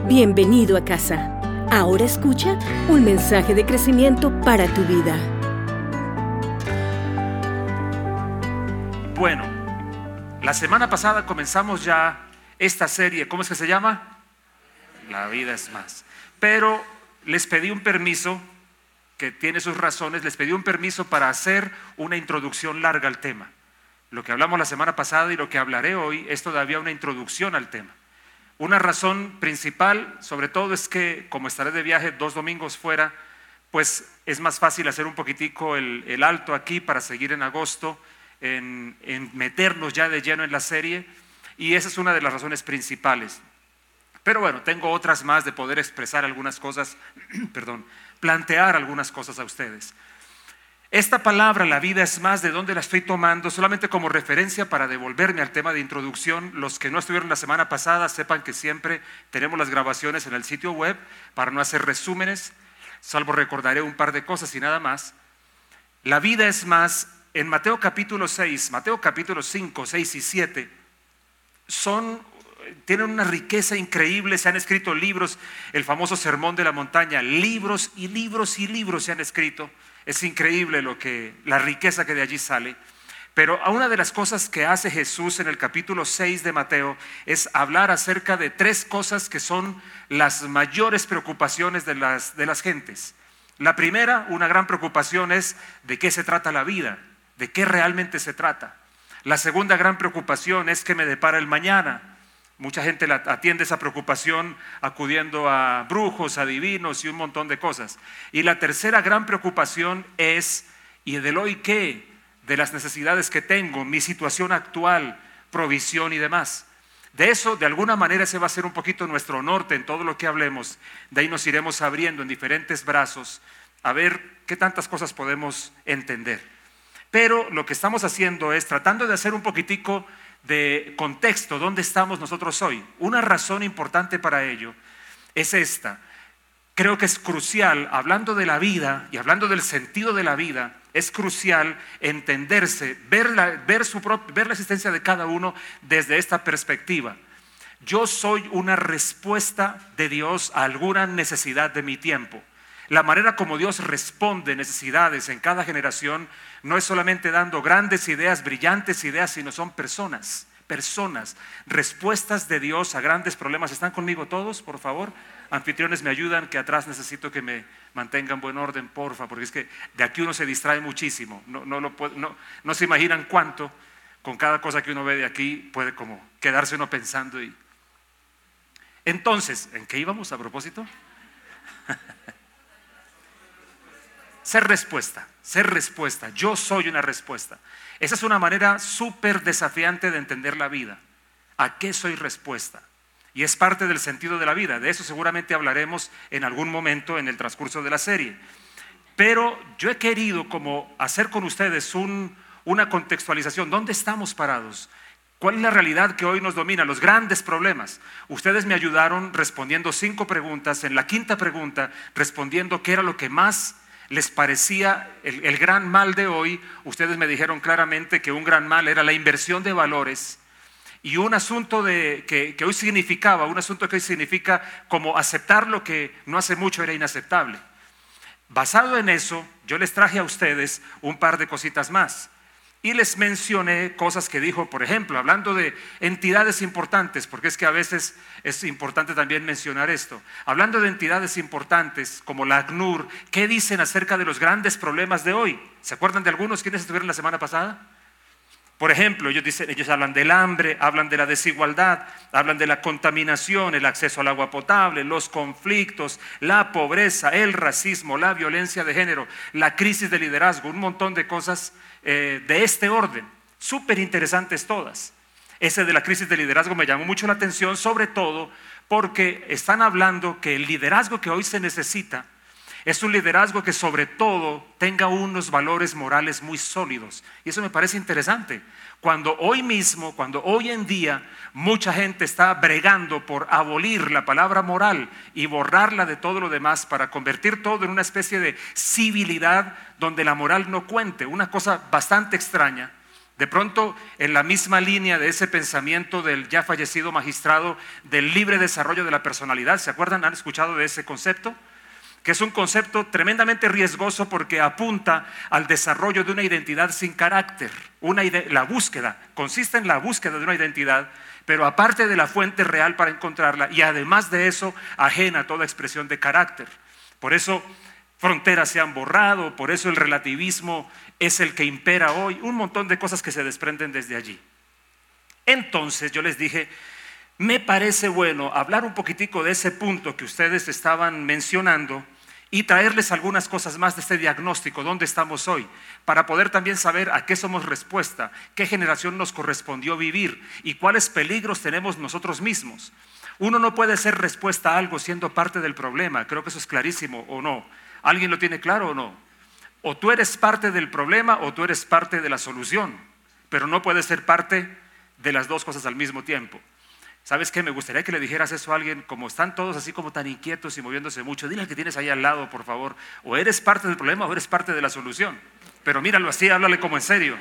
Bienvenido a casa. Ahora escucha un mensaje de crecimiento para tu vida. Bueno, la semana pasada comenzamos ya esta serie. ¿Cómo es que se llama? La vida es más. Pero les pedí un permiso, que tiene sus razones, les pedí un permiso para hacer una introducción larga al tema. Lo que hablamos la semana pasada y lo que hablaré hoy es todavía una introducción al tema. Una razón principal, sobre todo, es que como estaré de viaje 2 domingos fuera, pues es más fácil hacer un poquitico el alto aquí para seguir en agosto, en meternos ya de lleno en la serie, y esa es una de las razones principales. Pero bueno, tengo otras más de poder expresar algunas cosas, plantear algunas cosas a ustedes. Esta palabra, la vida es más, ¿de dónde la estoy tomando? Solamente como referencia para devolverme al tema de introducción. Los que no estuvieron la semana pasada, sepan que siempre tenemos las grabaciones en el sitio web para no hacer resúmenes, salvo recordaré un par de cosas y nada más. La vida es más, en Mateo capítulo 6, Mateo capítulo 5, 6 y 7, tienen una riqueza increíble. Se han escrito libros, el famoso Sermón de la Montaña, libros y libros y libros se han escrito. Es increíble la riqueza que de allí sale. Pero una de las cosas que hace Jesús en el capítulo 6 de Mateo es hablar acerca de 3 cosas que son las mayores preocupaciones de las gentes. La primera, una gran preocupación, es de qué se trata la vida, de qué realmente se trata. La segunda gran preocupación es qué me depara el mañana. Mucha gente atiende esa preocupación acudiendo a brujos, adivinos y un montón de cosas. Y la tercera gran preocupación es, ¿y del hoy qué? De las necesidades que tengo, mi situación actual, provisión y demás. De eso, de alguna manera, ese va a ser un poquito nuestro norte en todo lo que hablemos. De ahí nos iremos abriendo en diferentes brazos a ver qué tantas cosas podemos entender. Pero lo que estamos haciendo es tratando de hacer un poquitico de contexto, ¿dónde estamos nosotros hoy? Una razón importante para ello es esta. Creo que es crucial, hablando de la vida y hablando del sentido de la vida, es crucial entenderse, ver la existencia de cada uno desde esta perspectiva. Yo soy una respuesta de Dios a alguna necesidad de mi tiempo. La manera como Dios responde necesidades en cada generación no es solamente dando grandes ideas, brillantes ideas, sino son personas, respuestas de Dios a grandes problemas. ¿Están conmigo todos, por favor? Anfitriones, me ayudan, que atrás necesito que me mantengan buen orden, porfa, porque es que de aquí uno se distrae muchísimo. No se imaginan cuánto con cada cosa que uno ve de aquí puede como quedarse uno pensando. Entonces, ¿en qué íbamos a propósito? Ser respuesta, yo soy una respuesta. Esa es una manera súper desafiante de entender la vida. ¿A qué soy respuesta? Y es parte del sentido de la vida. De eso seguramente hablaremos en algún momento en el transcurso de la serie. Pero yo he querido como hacer con ustedes una contextualización. ¿Dónde estamos parados? ¿Cuál es la realidad que hoy nos domina? Los grandes problemas. Ustedes me ayudaron respondiendo 5 preguntas. En la 5ª pregunta, respondiendo qué era lo que más les parecía el gran mal de hoy. Ustedes me dijeron claramente que un gran mal era la inversión de valores y un asunto que hoy significa como aceptar lo que no hace mucho era inaceptable. Basado en eso, yo les traje a ustedes un par de cositas más y les mencioné cosas que dijo, por ejemplo, hablando de entidades importantes, porque es que a veces es importante también mencionar esto. Hablando de entidades importantes como la ACNUR, ¿qué dicen acerca de los grandes problemas de hoy? ¿Se acuerdan de algunos? ¿Quiénes estuvieron la semana pasada? Por ejemplo, ellos hablan del hambre, hablan de la desigualdad, hablan de la contaminación, el acceso al agua potable, los conflictos, la pobreza, el racismo, la violencia de género, la crisis de liderazgo, un montón de cosas de este orden, súper interesantes todas. Ese de la crisis de liderazgo me llamó mucho la atención, sobre todo porque están hablando que el liderazgo que hoy se necesita es un liderazgo que sobre todo tenga unos valores morales muy sólidos. Y eso me parece interesante. Cuando hoy en día mucha gente está bregando por abolir la palabra moral y borrarla de todo lo demás para convertir todo en una especie de civilidad donde la moral no cuente, una cosa bastante extraña. De pronto, en la misma línea de ese pensamiento del ya fallecido magistrado del libre desarrollo de la personalidad, ¿se acuerdan? ¿Han escuchado de ese concepto? Que es un concepto tremendamente riesgoso porque apunta al desarrollo de una identidad sin carácter. La búsqueda, consiste en la búsqueda de una identidad, pero aparte de la fuente real para encontrarla, y además de eso, ajena a toda expresión de carácter. Por eso fronteras se han borrado, por eso el relativismo es el que impera hoy, un montón de cosas que se desprenden desde allí. Entonces yo les dije, me parece bueno hablar un poquitico de ese punto que ustedes estaban mencionando y traerles algunas cosas más de este diagnóstico, dónde estamos hoy, para poder también saber a qué somos respuesta, qué generación nos correspondió vivir y cuáles peligros tenemos nosotros mismos. Uno no puede ser respuesta a algo siendo parte del problema, creo que eso es clarísimo, ¿o no? ¿Alguien lo tiene claro o no? O tú eres parte del problema o tú eres parte de la solución, pero no puedes ser parte de las dos cosas al mismo tiempo. ¿Sabes qué? Me gustaría que le dijeras eso a alguien, como están todos así como tan inquietos y moviéndose mucho. Dile al que tienes ahí al lado, por favor, o eres parte del problema o eres parte de la solución. Pero míralo así, háblale como en serio.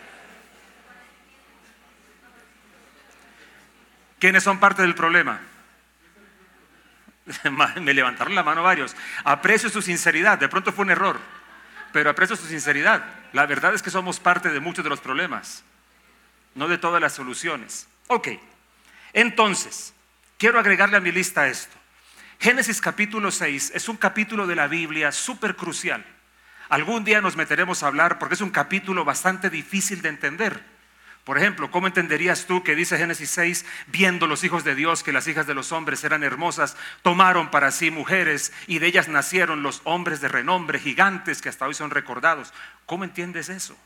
¿Quiénes son parte del problema? Me levantaron la mano varios. Aprecio su sinceridad, de pronto fue un error, pero aprecio su sinceridad. La verdad es que somos parte de muchos de los problemas, no de todas las soluciones. Ok. Entonces, quiero agregarle a mi lista esto. Génesis capítulo 6 es un capítulo de la Biblia súper crucial. Algún día nos meteremos a hablar porque es un capítulo bastante difícil de entender. Por ejemplo, ¿cómo entenderías tú que dice Génesis 6, viendo los hijos de Dios que las hijas de los hombres eran hermosas, tomaron para sí mujeres y de ellas nacieron los hombres de renombre, gigantes que hasta hoy son recordados? ¿Cómo entiendes eso?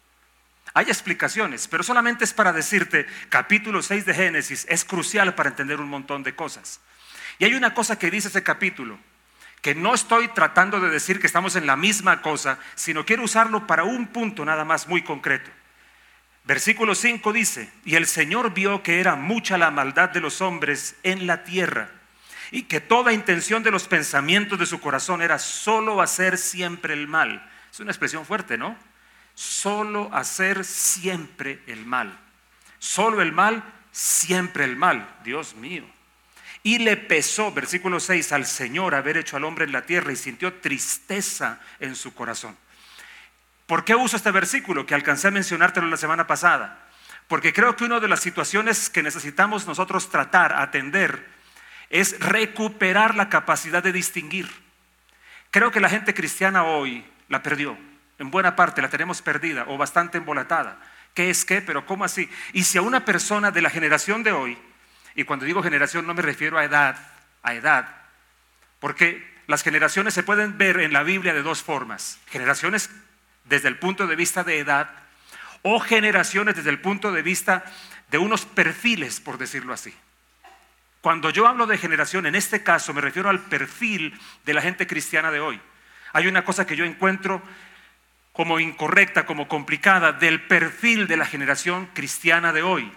Hay explicaciones, pero solamente es para decirte, capítulo 6 de Génesis es crucial para entender un montón de cosas. Y hay una cosa que dice ese capítulo, que no estoy tratando de decir que estamos en la misma cosa, sino quiero usarlo para un punto nada más muy concreto. Versículo 5 dice, y el Señor vio que era mucha la maldad de los hombres en la tierra, y que toda intención de los pensamientos de su corazón era solo hacer siempre el mal. Es una expresión fuerte, ¿no? Solo hacer siempre el mal. Solo el mal, siempre el mal. Dios mío. Y le pesó, versículo 6, al Señor haber hecho al hombre en la tierra y sintió tristeza en su corazón. ¿Por qué uso este versículo que alcancé a mencionártelo la semana pasada? Porque creo que una de las situaciones que necesitamos nosotros tratar, atender, es recuperar la capacidad de distinguir. Creo que la gente cristiana hoy la perdió. En buena parte la tenemos perdida o bastante embolatada. ¿Qué es qué? Pero ¿cómo así? Y si a una persona de la generación de hoy, y cuando digo generación no me refiero a edad, porque las generaciones se pueden ver en la Biblia de dos formas. Generaciones desde el punto de vista de edad o generaciones desde el punto de vista de unos perfiles, por decirlo así. Cuando yo hablo de generación, en este caso me refiero al perfil de la gente cristiana de hoy. Hay una cosa que yo encuentro como incorrecta, como complicada, del perfil de la generación cristiana de hoy.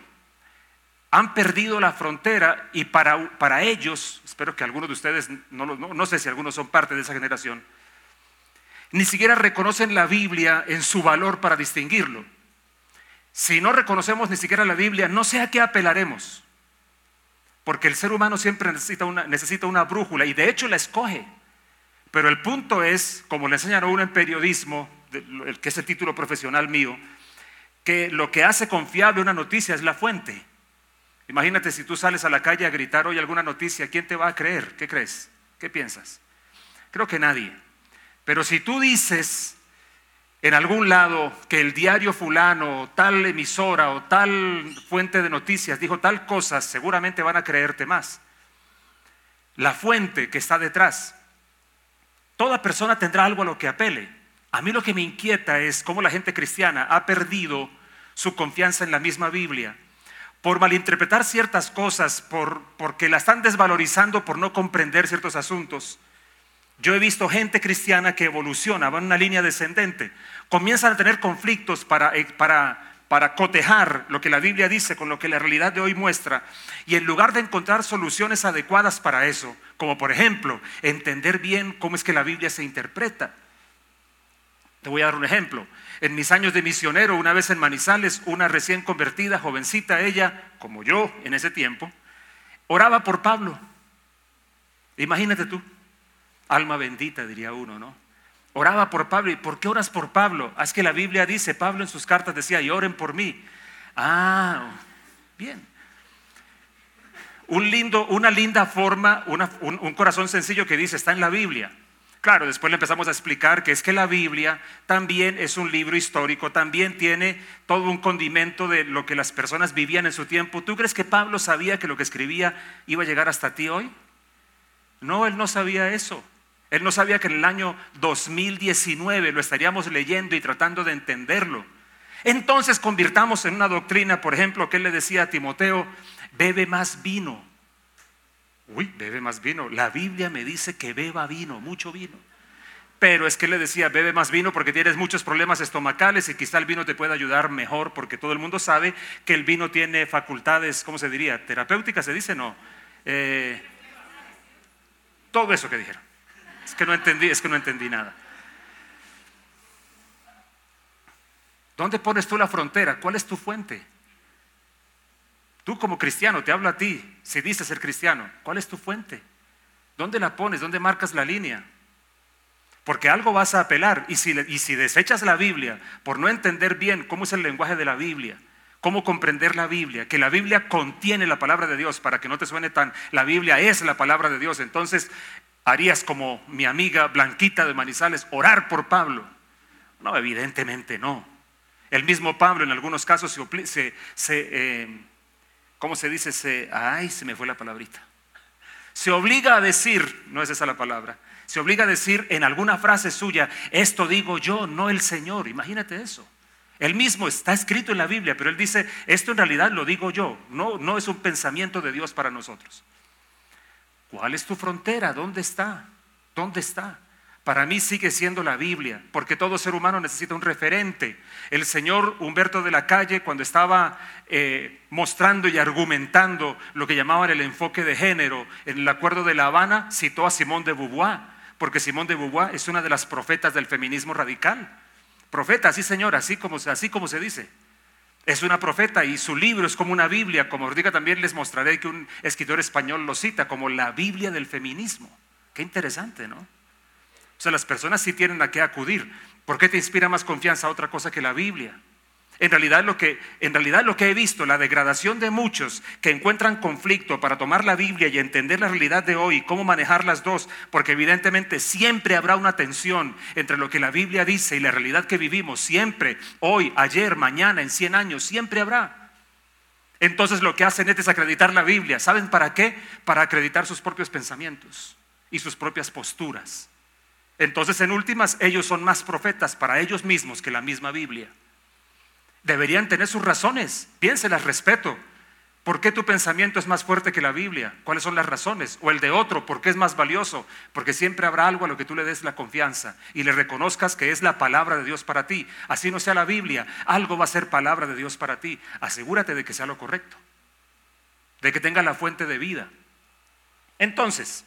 Han perdido la frontera y para ellos, espero que algunos de ustedes, no sé si algunos son parte de esa generación, ni siquiera reconocen la Biblia en su valor para distinguirlo. Si no reconocemos ni siquiera la Biblia, no sé a qué apelaremos, porque el ser humano siempre necesita una brújula y de hecho la escoge. Pero el punto es, como le enseñan a uno en periodismo, que es el título profesional mío, que lo que hace confiable una noticia es la fuente. Imagínate si tú sales a la calle a gritar hoy alguna noticia, ¿quién te va a creer? ¿Qué crees? ¿Qué piensas? Creo que nadie. Pero si tú dices en algún lado que el diario fulano, o tal emisora o tal fuente de noticias dijo tal cosa, seguramente van a creerte más. La fuente que está detrás. Toda persona tendrá algo a lo que apele. A mí lo que me inquieta es cómo la gente cristiana ha perdido su confianza en la misma Biblia por malinterpretar ciertas cosas, porque la están desvalorizando por no comprender ciertos asuntos. Yo he visto gente cristiana que evoluciona, va en una línea descendente, comienzan a tener conflictos para cotejar lo que la Biblia dice con lo que la realidad de hoy muestra, y en lugar de encontrar soluciones adecuadas para eso, como por ejemplo entender bien cómo es que la Biblia se interpreta, Te voy a dar un ejemplo. En mis años de misionero, una vez en Manizales, una recién convertida, jovencita, ella, como yo en ese tiempo, oraba por Pablo. Imagínate tú, alma bendita diría uno, ¿no? Oraba por Pablo. ¿Y por qué oras por Pablo? Es que la Biblia dice, Pablo en sus cartas decía, y oren por mí. Ah, bien. Una linda forma, un corazón sencillo que dice, está en la Biblia. Claro, después le empezamos a explicar que es que la Biblia también es un libro histórico, también tiene todo un condimento de lo que las personas vivían en su tiempo. ¿Tú crees que Pablo sabía que lo que escribía iba a llegar hasta ti hoy? No, él no sabía eso. Él no sabía que en el año 2019 lo estaríamos leyendo y tratando de entenderlo. Entonces convirtamos en una doctrina, por ejemplo, que él le decía a Timoteo, bebe más vino. Uy, bebe más vino. La Biblia me dice que beba vino, mucho vino. Pero es que él le decía, bebe más vino porque tienes muchos problemas estomacales y quizá el vino te pueda ayudar mejor, porque todo el mundo sabe que el vino tiene facultades, ¿cómo se diría? ¿Terapéuticas se dice? No. Todo eso que dijeron. Es que no entendí nada. ¿Dónde pones tú la frontera? ¿Cuál es tu fuente? Tú como cristiano, te hablo a ti, si dices ser cristiano, ¿cuál es tu fuente? ¿Dónde la pones? ¿Dónde marcas la línea? Porque algo vas a apelar, y si desechas la Biblia por no entender bien cómo es el lenguaje de la Biblia, cómo comprender la Biblia, que la Biblia contiene la palabra de Dios, para que no te suene tan, la Biblia es la palabra de Dios, entonces harías como mi amiga Blanquita de Manizales, orar por Pablo. No, evidentemente no. El mismo Pablo en algunos casos ¿cómo se dice? Se me fue la palabrita. Se obliga a decir, no es esa la palabra, se obliga a decir en alguna frase suya, esto digo yo, no el Señor. Imagínate eso. Él mismo está escrito en la Biblia, pero él dice, esto en realidad lo digo yo, no es un pensamiento de Dios para nosotros. ¿Cuál es tu frontera? ¿Dónde está? ¿Dónde está? Para mí sigue siendo la Biblia, porque todo ser humano necesita un referente. El señor Humberto de la Calle, cuando estaba mostrando y argumentando lo que llamaban el enfoque de género en el Acuerdo de La Habana, citó a Simone de Beauvoir, porque Simone de Beauvoir es una de las profetas del feminismo radical. Profeta, sí señora, así como se dice. Es una profeta y su libro es como una Biblia, como ahorita también les mostraré que un escritor español lo cita como la Biblia del feminismo. Qué interesante, ¿no? O sea, las personas sí tienen a qué acudir. ¿Por qué te inspira más confianza otra cosa que la Biblia? En realidad lo que he visto, la degradación de muchos que encuentran conflicto para tomar la Biblia y entender la realidad de hoy, cómo manejar las dos, porque evidentemente siempre habrá una tensión entre lo que la Biblia dice y la realidad que vivimos, siempre, hoy, ayer, mañana, en 100 años, siempre habrá. Entonces lo que hacen es desacreditar la Biblia. ¿Saben para qué? Para acreditar sus propios pensamientos y sus propias posturas. Entonces, en últimas, ellos son más profetas para ellos mismos que la misma Biblia. Deberían tener sus razones, piénselas, respeto. ¿Por qué tu pensamiento es más fuerte que la Biblia? ¿Cuáles son las razones? O el de otro, ¿por qué es más valioso? Porque siempre habrá algo a lo que tú le des la confianza y le reconozcas que es la palabra de Dios para ti. Así no sea la Biblia, algo va a ser palabra de Dios para ti. Asegúrate de que sea lo correcto, de que tenga la fuente de vida. Entonces,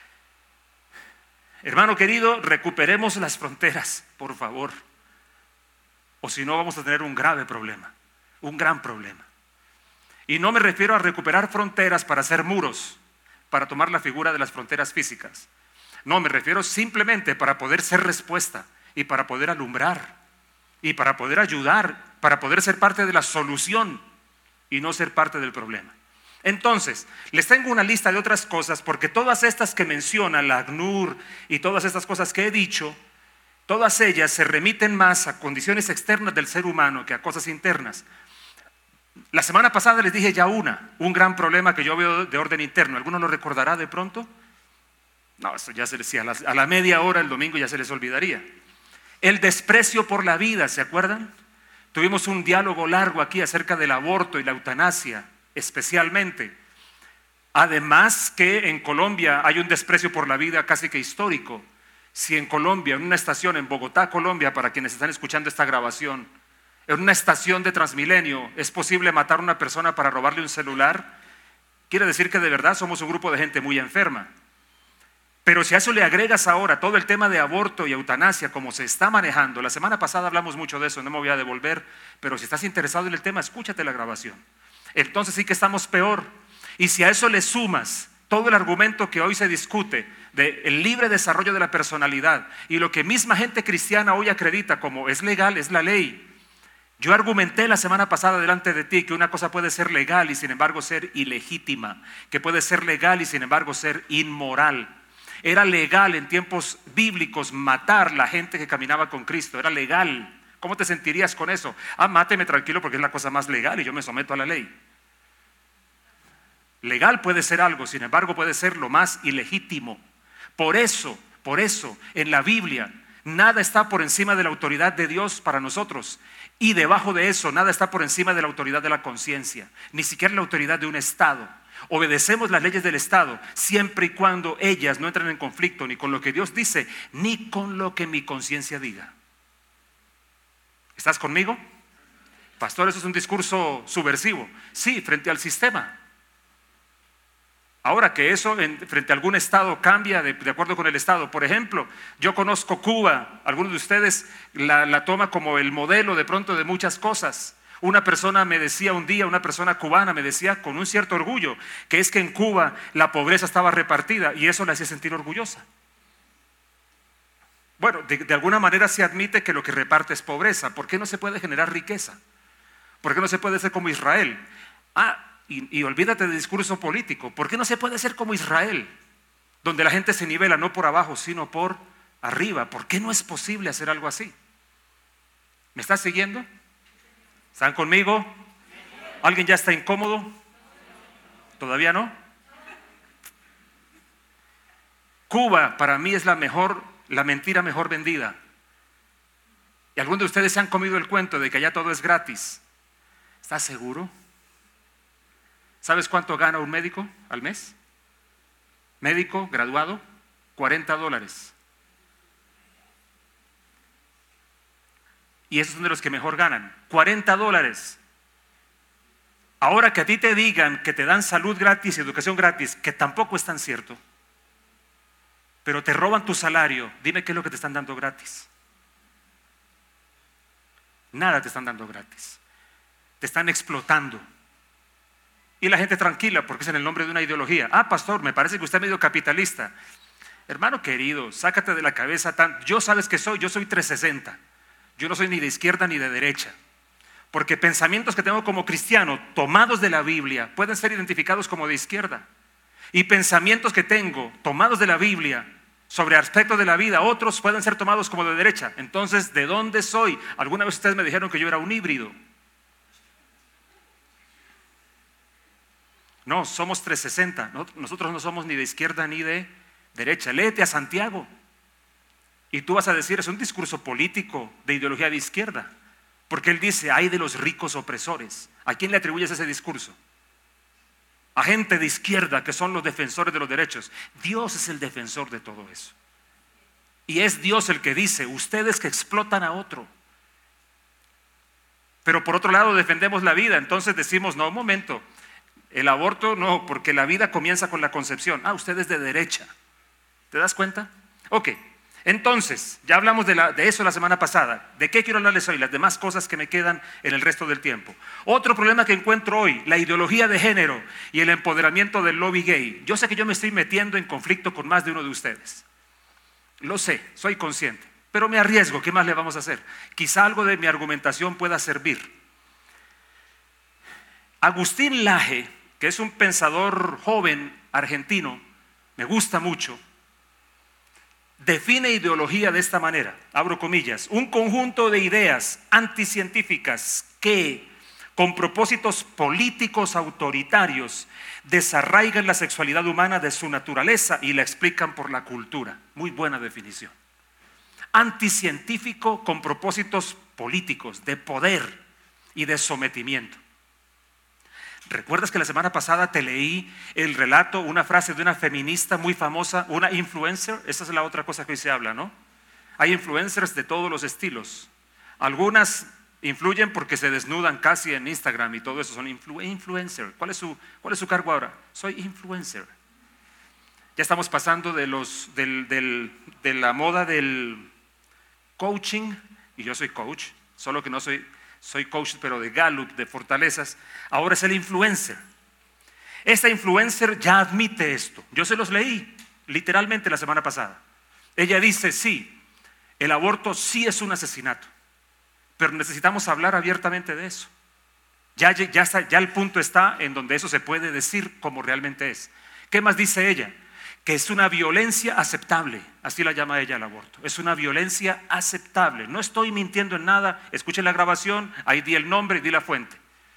hermano querido, recuperemos las fronteras, por favor. O si no, vamos a tener un grave problema, un gran problema. Y no me refiero a recuperar fronteras para hacer muros, para tomar la figura de las fronteras físicas. No, me refiero simplemente para poder ser respuesta y para poder alumbrar y para poder ayudar, para poder ser parte de la solución y no ser parte del problema. Entonces, les tengo una lista de otras cosas, porque todas estas que menciona la ACNUR y todas estas cosas que he dicho, todas ellas se remiten más a condiciones externas del ser humano que a cosas internas. La semana pasada les dije ya un gran problema que yo veo de orden interno. ¿Alguno lo recordará de pronto? No, eso ya se les decía, a la media hora el domingo ya se les olvidaría. El desprecio por la vida, ¿se acuerdan? Tuvimos un diálogo largo aquí acerca del aborto y la eutanasia, especialmente. Además que en Colombia hay un desprecio por la vida casi que histórico. Si en Colombia, en una estación en Bogotá, Colombia, para quienes están escuchando esta grabación, en una estación de Transmilenio es posible matar a una persona para robarle un celular, quiere decir que de verdad somos un grupo de gente muy enferma. Pero si a eso le agregas ahora todo el tema de aborto y eutanasia, como se está manejando, la semana pasada hablamos mucho de eso, no me voy a devolver, pero si estás interesado en el tema, escúchate la grabación. Entonces sí que estamos peor. Y si a eso le sumas todo el argumento que hoy se discute del libre desarrollo de la personalidad y lo que misma gente cristiana hoy acredita como es legal, es la ley. Yo argumenté la semana pasada delante de ti que una cosa puede ser legal y sin embargo ser ilegítima, que puede ser legal y sin embargo ser inmoral. Era legal en tiempos bíblicos matar la gente que caminaba con Cristo, era legal. ¿Cómo te sentirías con eso? Máteme tranquilo porque es la cosa más legal y yo me someto a la ley. Legal puede ser algo, sin embargo puede ser lo más ilegítimo. Por eso, en la Biblia, nada está por encima de la autoridad de Dios para nosotros. Y debajo de eso, nada está por encima de la autoridad de la conciencia, ni siquiera la autoridad de un Estado. Obedecemos las leyes del Estado siempre y cuando ellas no entren en conflicto ni con lo que Dios dice, ni con lo que mi conciencia diga. ¿Estás conmigo? Pastor, eso es un discurso subversivo. Sí, frente al sistema. Ahora que eso frente a algún Estado cambia de acuerdo con el Estado. Por ejemplo, yo conozco Cuba, algunos de ustedes la toma como el modelo de pronto de muchas cosas. Una persona me decía un día, una persona cubana me decía con un cierto orgullo, que es que en Cuba la pobreza estaba repartida y eso la hacía sentir orgullosa. Bueno, de alguna manera se admite que lo que reparte es pobreza. ¿Por qué no se puede generar riqueza? ¿Por qué no se puede ser como Israel? Y olvídate del discurso político. ¿Por qué no se puede ser como Israel? Donde la gente se nivela no por abajo, sino por arriba. ¿Por qué no es posible hacer algo así? ¿Me estás siguiendo? ¿Están conmigo? ¿Alguien ya está incómodo? ¿Todavía no? Cuba para mí es la mentira mejor vendida. Y algunos de ustedes se han comido el cuento de que allá todo es gratis. ¿Estás seguro? ¿Sabes cuánto gana un médico al mes? Médico graduado, $40. Y esos son de los que mejor ganan, $40. Ahora que a ti te digan que te dan salud gratis y educación gratis, que tampoco es tan cierto, pero te roban tu salario, dime qué es lo que te están dando gratis. Nada te están dando gratis. Te están explotando. Y la gente tranquila porque es en el nombre de una ideología. Pastor, me parece que usted es medio capitalista. Hermano querido, sácate de la cabeza yo sabes que yo soy 360. Yo no soy ni de izquierda ni de derecha. Porque pensamientos que tengo como cristiano, tomados de la Biblia, pueden ser identificados como de izquierda. Y pensamientos que tengo, tomados de la Biblia, sobre aspectos de la vida, otros pueden ser tomados como de derecha. Entonces, ¿de dónde soy? Alguna vez ustedes me dijeron que yo era un híbrido. No, somos 360. Nosotros no somos ni de izquierda ni de derecha. Léete a Santiago. Y tú vas a decir, es un discurso político de ideología de izquierda. Porque él dice, hay de los ricos opresores. ¿A quién le atribuyes ese discurso? A gente de izquierda que son los defensores de los derechos. Dios es el defensor de todo eso. Y es Dios el que dice, ustedes que explotan a otro. Pero por otro lado defendemos la vida. Entonces decimos, no, un momento. El aborto no, porque la vida comienza con la concepción. Usted es de derecha. ¿Te das cuenta? Ok. Entonces, ya hablamos de eso la semana pasada. ¿De qué quiero hablarles hoy? Las demás cosas que me quedan en el resto del tiempo. Otro problema que encuentro hoy, la ideología de género y el empoderamiento del lobby gay. Yo sé que yo me estoy metiendo en conflicto con más de uno de ustedes. Lo sé, soy consciente. Pero me arriesgo, ¿qué más le vamos a hacer? Quizá algo de mi argumentación pueda servir. Agustín Laje, que es un pensador joven argentino, me gusta mucho, define ideología de esta manera, abro comillas, un conjunto de ideas anticientíficas que, con propósitos políticos autoritarios, desarraigan la sexualidad humana de su naturaleza y la explican por la cultura. Muy buena definición. Anticientífico con propósitos políticos, de poder y de sometimiento. ¿Recuerdas que la semana pasada te leí el relato, una frase de una feminista muy famosa, una influencer? Esa es la otra cosa que hoy se habla, ¿no? Hay influencers de todos los estilos. Algunas influyen porque se desnudan casi en Instagram y todo eso, son influencer. ¿Cuál es su cargo ahora? Soy influencer. Ya estamos pasando de la moda del coaching, y yo soy coach, solo que no soy coach, pero de Gallup, de fortalezas. Ahora es el influencer. Esta influencer ya admite esto. Yo se los leí literalmente la semana pasada. Ella dice, sí, el aborto sí es un asesinato, pero necesitamos hablar abiertamente de eso. Ya el punto está en donde eso se puede decir como realmente es. ¿Qué más dice ella? Que es una violencia aceptable, así la llama ella el aborto. Es una violencia aceptable. No estoy mintiendo en nada, escuchen la grabación, ahí di el nombre y di la fuente.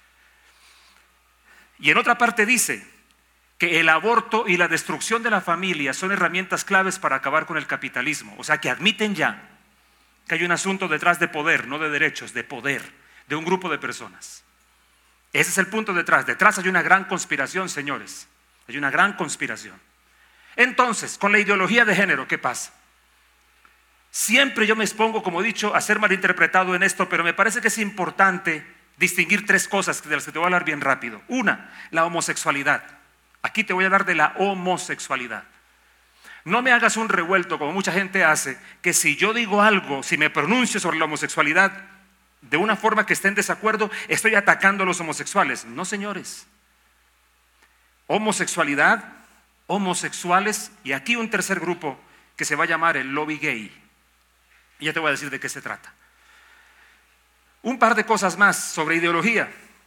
Y en otra parte dice que el aborto y la destrucción de la familia son herramientas claves para acabar con el capitalismo. O sea que admiten ya que hay un asunto detrás de poder, no de derechos, de poder, de un grupo de personas. Ese es el punto detrás. Detrás hay una gran conspiración, señores. Hay una gran conspiración. Entonces, con la ideología de género, ¿qué pasa? Siempre yo me expongo, como he dicho, a ser malinterpretado en esto, pero me parece que es importante distinguir tres cosas de las que te voy a hablar bien rápido. Una, la homosexualidad. Aquí te voy a hablar de la homosexualidad. No me hagas un revuelto, como mucha gente hace, que si yo digo algo, si me pronuncio sobre la homosexualidad de una forma que esté en desacuerdo, estoy atacando a los homosexuales. No, señores. Homosexualidad, homosexuales y aquí un tercer grupo que se va a llamar el lobby gay. Y ya te voy a decir de qué se trata. Un par de cosas más sobre ideología.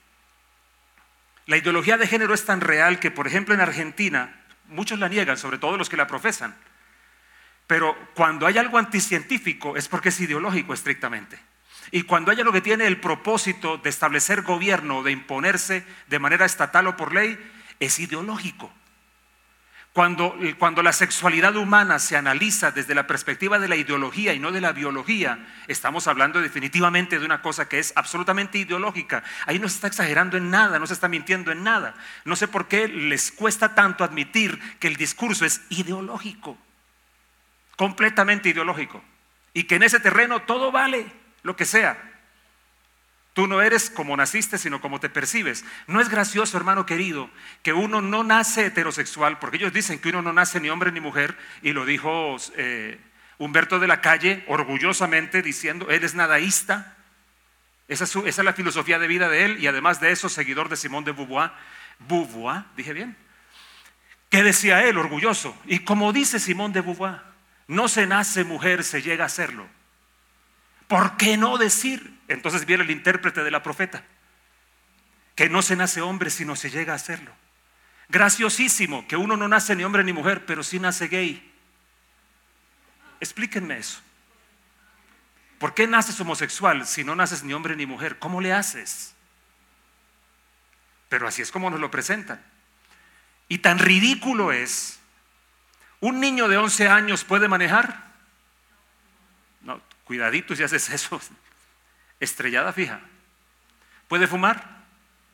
La ideología de género es tan real que, por ejemplo, en Argentina, muchos la niegan, sobre todo los que la profesan. Pero cuando hay algo anticientífico es porque es ideológico estrictamente. Y cuando hay algo que tiene el propósito de establecer gobierno, de imponerse de manera estatal o por ley, es ideológico. Cuando la sexualidad humana se analiza desde la perspectiva de la ideología y no de la biología, estamos hablando definitivamente de una cosa que es absolutamente ideológica. Ahí no se está exagerando en nada, no se está mintiendo en nada. No sé por qué les cuesta tanto admitir que el discurso es ideológico, completamente ideológico, y que en ese terreno todo vale, lo que sea. Tú no eres como naciste, sino como te percibes. No es gracioso, hermano querido, que uno no nace heterosexual, porque ellos dicen que uno no nace ni hombre ni mujer, y lo dijo Humberto de la Calle orgullosamente diciendo, él es nadaísta. Esa es la filosofía de vida de él, y además de eso, seguidor de Simone de Beauvoir. Beauvoir, ¿dije bien? ¿Qué decía él, orgulloso? Y como dice Simone de Beauvoir, no se nace mujer, se llega a serlo. ¿Por qué no decir? Entonces viene el intérprete de la profeta, que no se nace hombre sino se llega a hacerlo. Graciosísimo que uno no nace ni hombre ni mujer, pero sí nace gay. Explíquenme eso. ¿Por qué naces homosexual si no naces ni hombre ni mujer? ¿Cómo le haces? Pero así es como nos lo presentan. Y tan ridículo es. ¿Un niño de 11 años puede manejar? No, cuidadito si haces eso. Estrellada fija. ¿Puede fumar?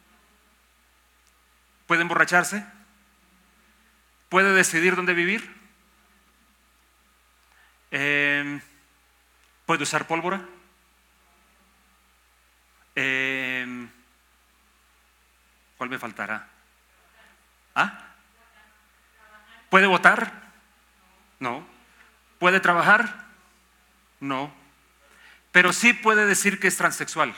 ¿Puede emborracharse? ¿Puede decidir dónde vivir? ¿Puede usar pólvora? ¿Cuál me faltará? ¿Ah? ¿Puede votar? No. ¿Puede trabajar? No. Pero sí puede decir que es transexual.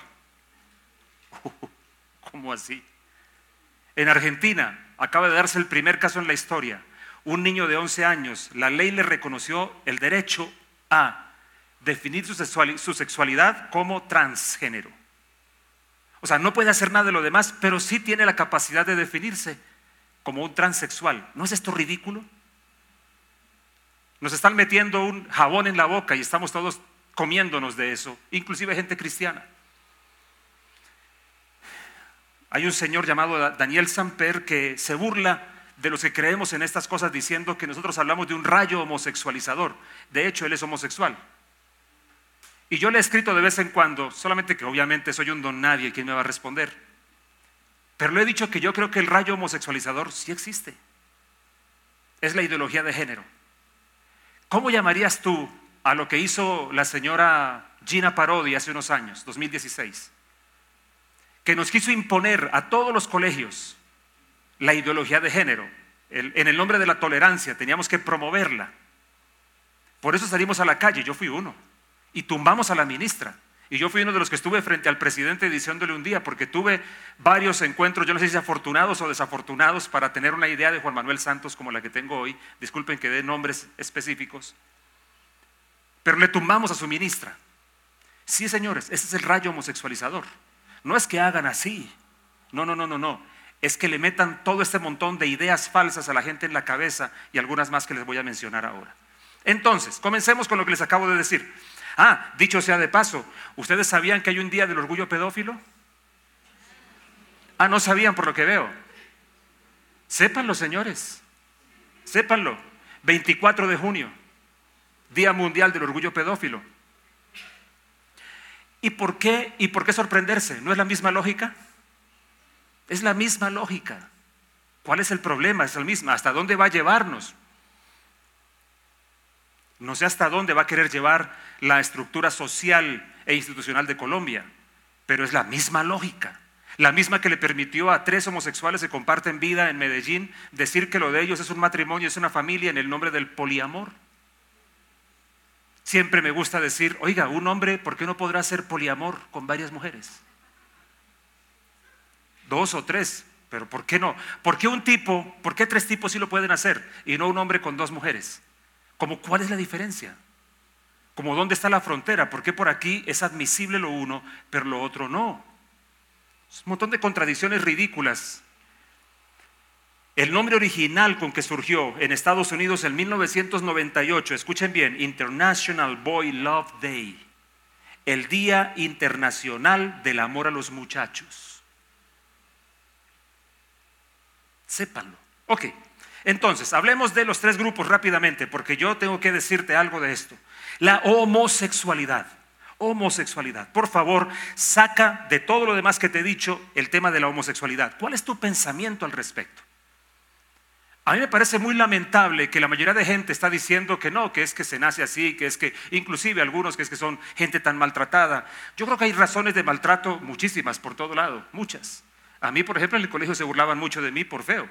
¿Cómo así? En Argentina acaba de darse el primer caso en la historia. Un niño de 11 años, la ley le reconoció el derecho a definir su sexualidad como transgénero. O sea, no puede hacer nada de lo demás, pero sí tiene la capacidad de definirse como un transexual. ¿No es esto ridículo? Nos están metiendo un jabón en la boca y estamos todos comiéndonos de eso, inclusive gente cristiana. Hay un señor llamado Daniel Samper que se burla de los que creemos en estas cosas diciendo que nosotros hablamos de un rayo homosexualizador. De hecho, él es homosexual. Y yo le he escrito de vez en cuando, solamente que obviamente soy un don nadie, ¿quién me va a responder? Pero le he dicho que yo creo que el rayo homosexualizador sí existe. Es la ideología de género. ¿Cómo llamarías tú a lo que hizo la señora Gina Parodi hace unos años, 2016? Que nos quiso imponer a todos los colegios la ideología de género. en el nombre de la tolerancia, teníamos que promoverla. Por eso salimos a la calle, yo fui uno, y tumbamos a la ministra. Y yo fui uno de los que estuve frente al presidente diciéndole un día, porque tuve varios encuentros, yo no sé si afortunados o desafortunados, para tener una idea de Juan Manuel Santos como la que tengo hoy. Disculpen que dé nombres específicos. Pero le tumbamos a su ministra. Sí, señores, ese es el rayo homosexualizador. No es que hagan así. No. Es que le metan todo este montón de ideas falsas a la gente en la cabeza y algunas más que les voy a mencionar ahora. Entonces, comencemos con lo que les acabo de decir. Dicho sea de paso, ¿ustedes sabían que hay un día del orgullo pedófilo? No sabían por lo que veo. Sépanlo, señores. Sépanlo. 24 de junio, Día Mundial del Orgullo Pedófilo. ¿Y por qué sorprenderse? ¿No es la misma lógica? Es la misma lógica. ¿Cuál es el problema? Es la misma. ¿Hasta dónde va a llevarnos? No sé hasta dónde va a querer llevar la estructura social e institucional de Colombia, pero es la misma lógica, la misma que le permitió a 3 homosexuales que comparten vida en Medellín decir que lo de ellos es un matrimonio, es una familia en el nombre del poliamor. Siempre me gusta decir, oiga, un hombre, ¿por qué no podrá hacer poliamor con varias mujeres? 2 o 3, pero ¿por qué no? ¿Por qué 3 tipos sí lo pueden hacer y no un hombre con 2 mujeres? ¿Cuál es la diferencia? ¿Dónde está la frontera? ¿Por qué por aquí es admisible lo uno, pero lo otro no? Es un montón de contradicciones ridículas. El nombre original con que surgió en Estados Unidos en 1998, escuchen bien, International Boy Love Day, el Día Internacional del Amor a los Muchachos. Sépanlo. Ok. Entonces, hablemos de los 3 grupos rápidamente, porque yo tengo que decirte algo de esto. La homosexualidad. Por favor, saca de todo lo demás que te he dicho el tema de la homosexualidad. ¿Cuál es tu pensamiento al respecto? A mí me parece muy lamentable que la mayoría de gente está diciendo que no, que es que se nace así, que es que inclusive algunos que es que son gente tan maltratada. Yo creo que hay razones de maltrato muchísimas por todo lado, muchas. A mí, por ejemplo, en el colegio se burlaban mucho de mí por feo.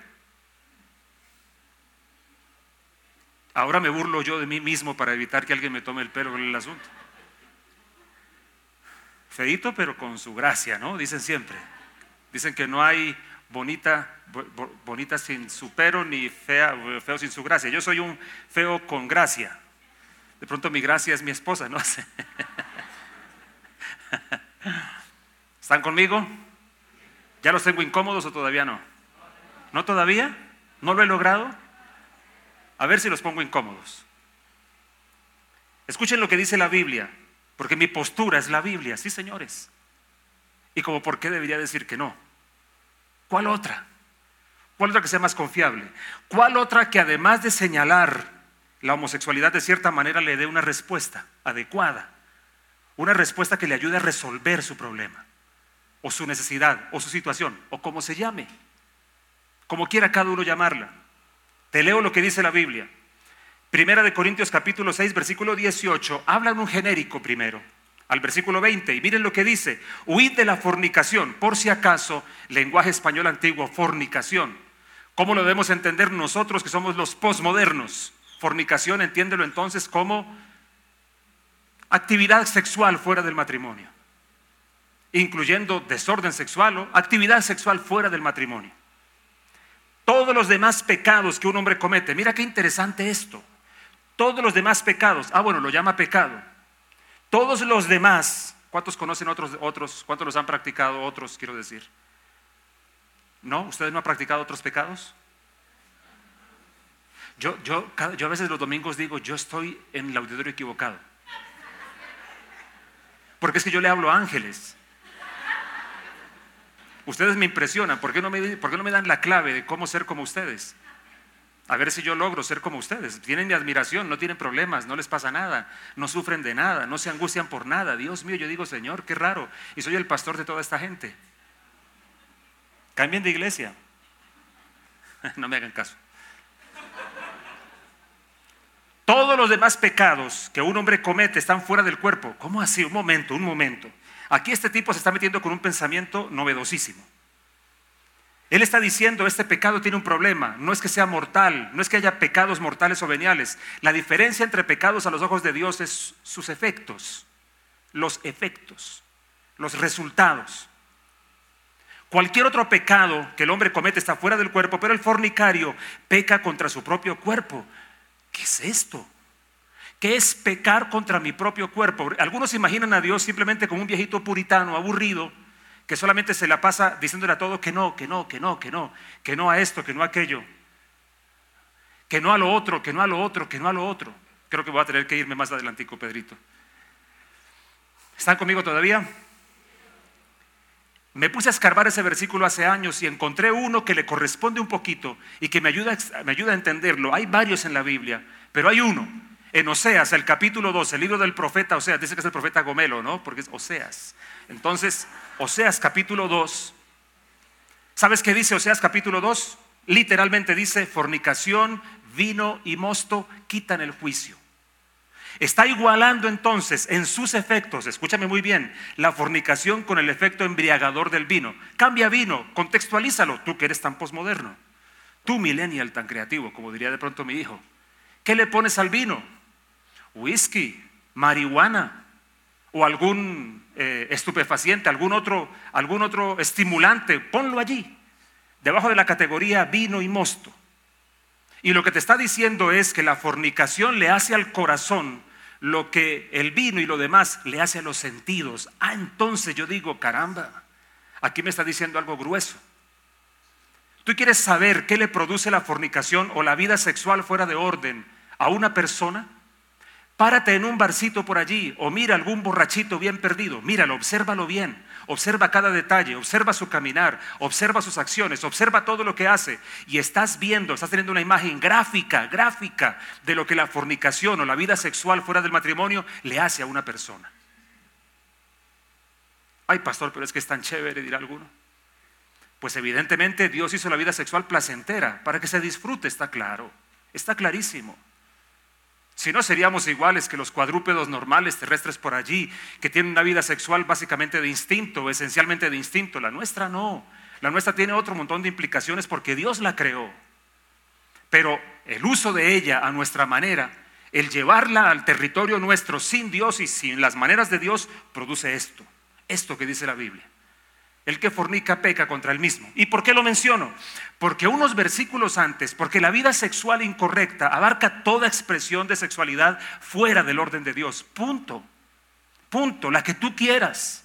Ahora me burlo yo de mí mismo para evitar que alguien me tome el pelo con el asunto. Feíto, pero con su gracia, ¿no? Dicen siempre. Dicen que no hay bonita sin su pero, ni feo sin su gracia. Yo soy un feo con gracia. De pronto mi gracia es mi esposa, no sé. ¿Están conmigo? ¿Ya los tengo incómodos o todavía no? ¿No todavía? ¿No lo he logrado? A ver si los pongo incómodos. Escuchen lo que dice la Biblia, porque mi postura es la Biblia, sí, señores. Y ¿por qué debería decir que no? ¿Cuál otra? ¿Cuál otra que sea más confiable? ¿Cuál otra que además de señalar la homosexualidad de cierta manera le dé una respuesta adecuada? Una respuesta que le ayude a resolver su problema, o su necesidad, o su situación, o como se llame, como quiera cada uno llamarla. Te leo lo que dice la Biblia. Primera de Corintios capítulo 6, versículo 18. Habla en un genérico primero, al versículo 20. Y miren lo que dice. Huid de la fornicación. Por si acaso, lenguaje español antiguo, fornicación. ¿Cómo lo debemos entender nosotros que somos los posmodernos? Fornicación, entiéndelo entonces como actividad sexual fuera del matrimonio, incluyendo desorden sexual o actividad sexual fuera del matrimonio. Todos los demás pecados que un hombre comete, mira qué interesante esto. Todos los demás pecados, lo llama pecado. Todos los demás, ¿cuántos conocen otros? ¿Cuántos los han practicado otros, quiero decir? ¿No? ¿Ustedes no han practicado otros pecados? Yo a veces los domingos digo, yo estoy en el auditorio equivocado. Porque es que yo le hablo a ángeles. Ustedes me impresionan. ¿Por qué no me dan la clave de cómo ser como ustedes? A ver si yo logro ser como ustedes. Tienen mi admiración, no tienen problemas, no les pasa nada, no sufren de nada, no se angustian por nada. Dios mío, yo digo, Señor, qué raro. Y soy el pastor de toda esta gente. Cambien de iglesia. No me hagan caso. Todos los demás pecados que un hombre comete están fuera del cuerpo. ¿Cómo así? Un momento. Aquí este tipo se está metiendo con un pensamiento novedosísimo. Él está diciendo, este pecado tiene un problema, no es que sea mortal, no es que haya pecados mortales o veniales. La diferencia entre pecados a los ojos de Dios es sus efectos, los resultados. Cualquier otro pecado que el hombre comete está fuera del cuerpo, pero el fornicario peca contra su propio cuerpo. ¿Qué es esto? ¿Qué es pecar contra mi propio cuerpo? Algunos imaginan a Dios simplemente como un viejito puritano, aburrido, que solamente se la pasa diciéndole a todo que no, que no, que no, que no, que no a esto, que no a aquello, que no a lo otro, que no a lo otro, que no a lo otro. Creo que voy a tener que irme más adelantico, Pedrito. ¿Están conmigo todavía? Me puse a escarbar ese versículo hace años y encontré uno que le corresponde un poquito y que me ayuda a entenderlo. Hay varios en la Biblia, pero hay uno. En Oseas, el capítulo 2, el libro del profeta Oseas, dice que es el profeta Gomelo, ¿no? Porque es Oseas. Entonces, Oseas capítulo 2, ¿sabes qué dice Oseas capítulo 2? Literalmente dice, fornicación, vino y mosto quitan el juicio. Está igualando entonces en sus efectos, escúchame muy bien, la fornicación con el efecto embriagador del vino. Cambia vino, contextualízalo, tú que eres tan posmoderno, tú millennial tan creativo, como diría de pronto mi hijo. ¿Qué le pones al vino? Whisky, marihuana o algún estupefaciente, algún otro estimulante, ponlo allí, debajo de la categoría vino y mosto. Y lo que te está diciendo es que la fornicación le hace al corazón lo que el vino y lo demás le hace a los sentidos. Entonces yo digo, caramba, aquí me está diciendo algo grueso. ¿Tú quieres saber qué le produce la fornicación o la vida sexual fuera de orden a una persona? Párate en un barcito por allí o mira algún borrachito bien perdido, míralo, obsérvalo bien, observa cada detalle, observa su caminar, observa sus acciones, observa todo lo que hace y estás teniendo una imagen gráfica de lo que la fornicación o la vida sexual fuera del matrimonio le hace a una persona. Ay, pastor, pero es que es tan chévere, dirá alguno. Pues evidentemente Dios hizo la vida sexual placentera para que se disfrute, está claro, está clarísimo. Si no, seríamos iguales que los cuadrúpedos normales terrestres por allí, que tienen una vida sexual básicamente de instinto, esencialmente de instinto. La nuestra no, la nuestra tiene otro montón de implicaciones porque Dios la creó. Pero el uso de ella a nuestra manera, el llevarla al territorio nuestro sin Dios y sin las maneras de Dios, produce esto que dice la Biblia. El que fornica peca contra él mismo. ¿Y por qué lo menciono? Porque unos versículos antes, porque la vida sexual incorrecta abarca toda expresión de sexualidad fuera del orden de Dios. Punto, la que tú quieras.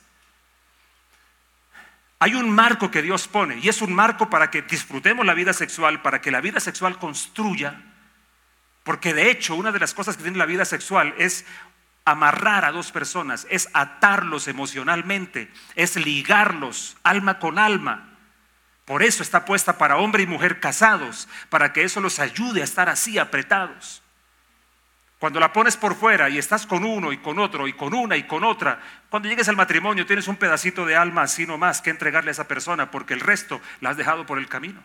Hay un marco que Dios pone y es un marco para que disfrutemos la vida sexual, para que la vida sexual construya. Porque de hecho una de las cosas que tiene la vida sexual es amarrar a dos personas, es atarlos emocionalmente, es ligarlos alma con alma. Por eso está puesta para hombre y mujer casados, para que eso los ayude a estar así apretados. Cuando la pones por fuera y estás con uno y con otro y con una y con otra, cuando llegues al matrimonio tienes un pedacito de alma así nomás que entregarle a esa persona porque el resto la has dejado por el camino.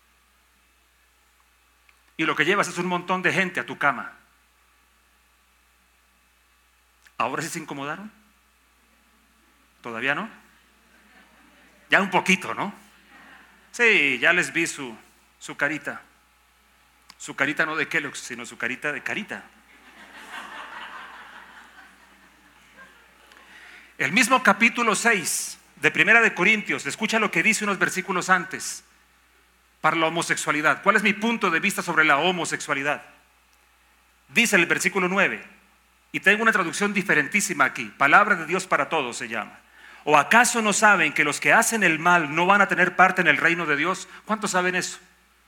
Y lo que llevas es un montón de gente a tu cama. ¿Ahora sí se incomodaron? ¿Todavía no? Ya un poquito, ¿no? Sí, ya les vi su carita. Su carita no de Kellogg's, sino su carita de carita. El mismo capítulo 6 de Primera de Corintios, escucha lo que dice unos versículos antes para la homosexualidad. ¿Cuál es mi punto de vista sobre la homosexualidad? Dice el versículo 9. Y tengo una traducción diferentísima aquí. Palabra de Dios para todos se llama. ¿O acaso no saben que los que hacen el mal no van a tener parte en el reino de Dios? ¿Cuántos saben eso?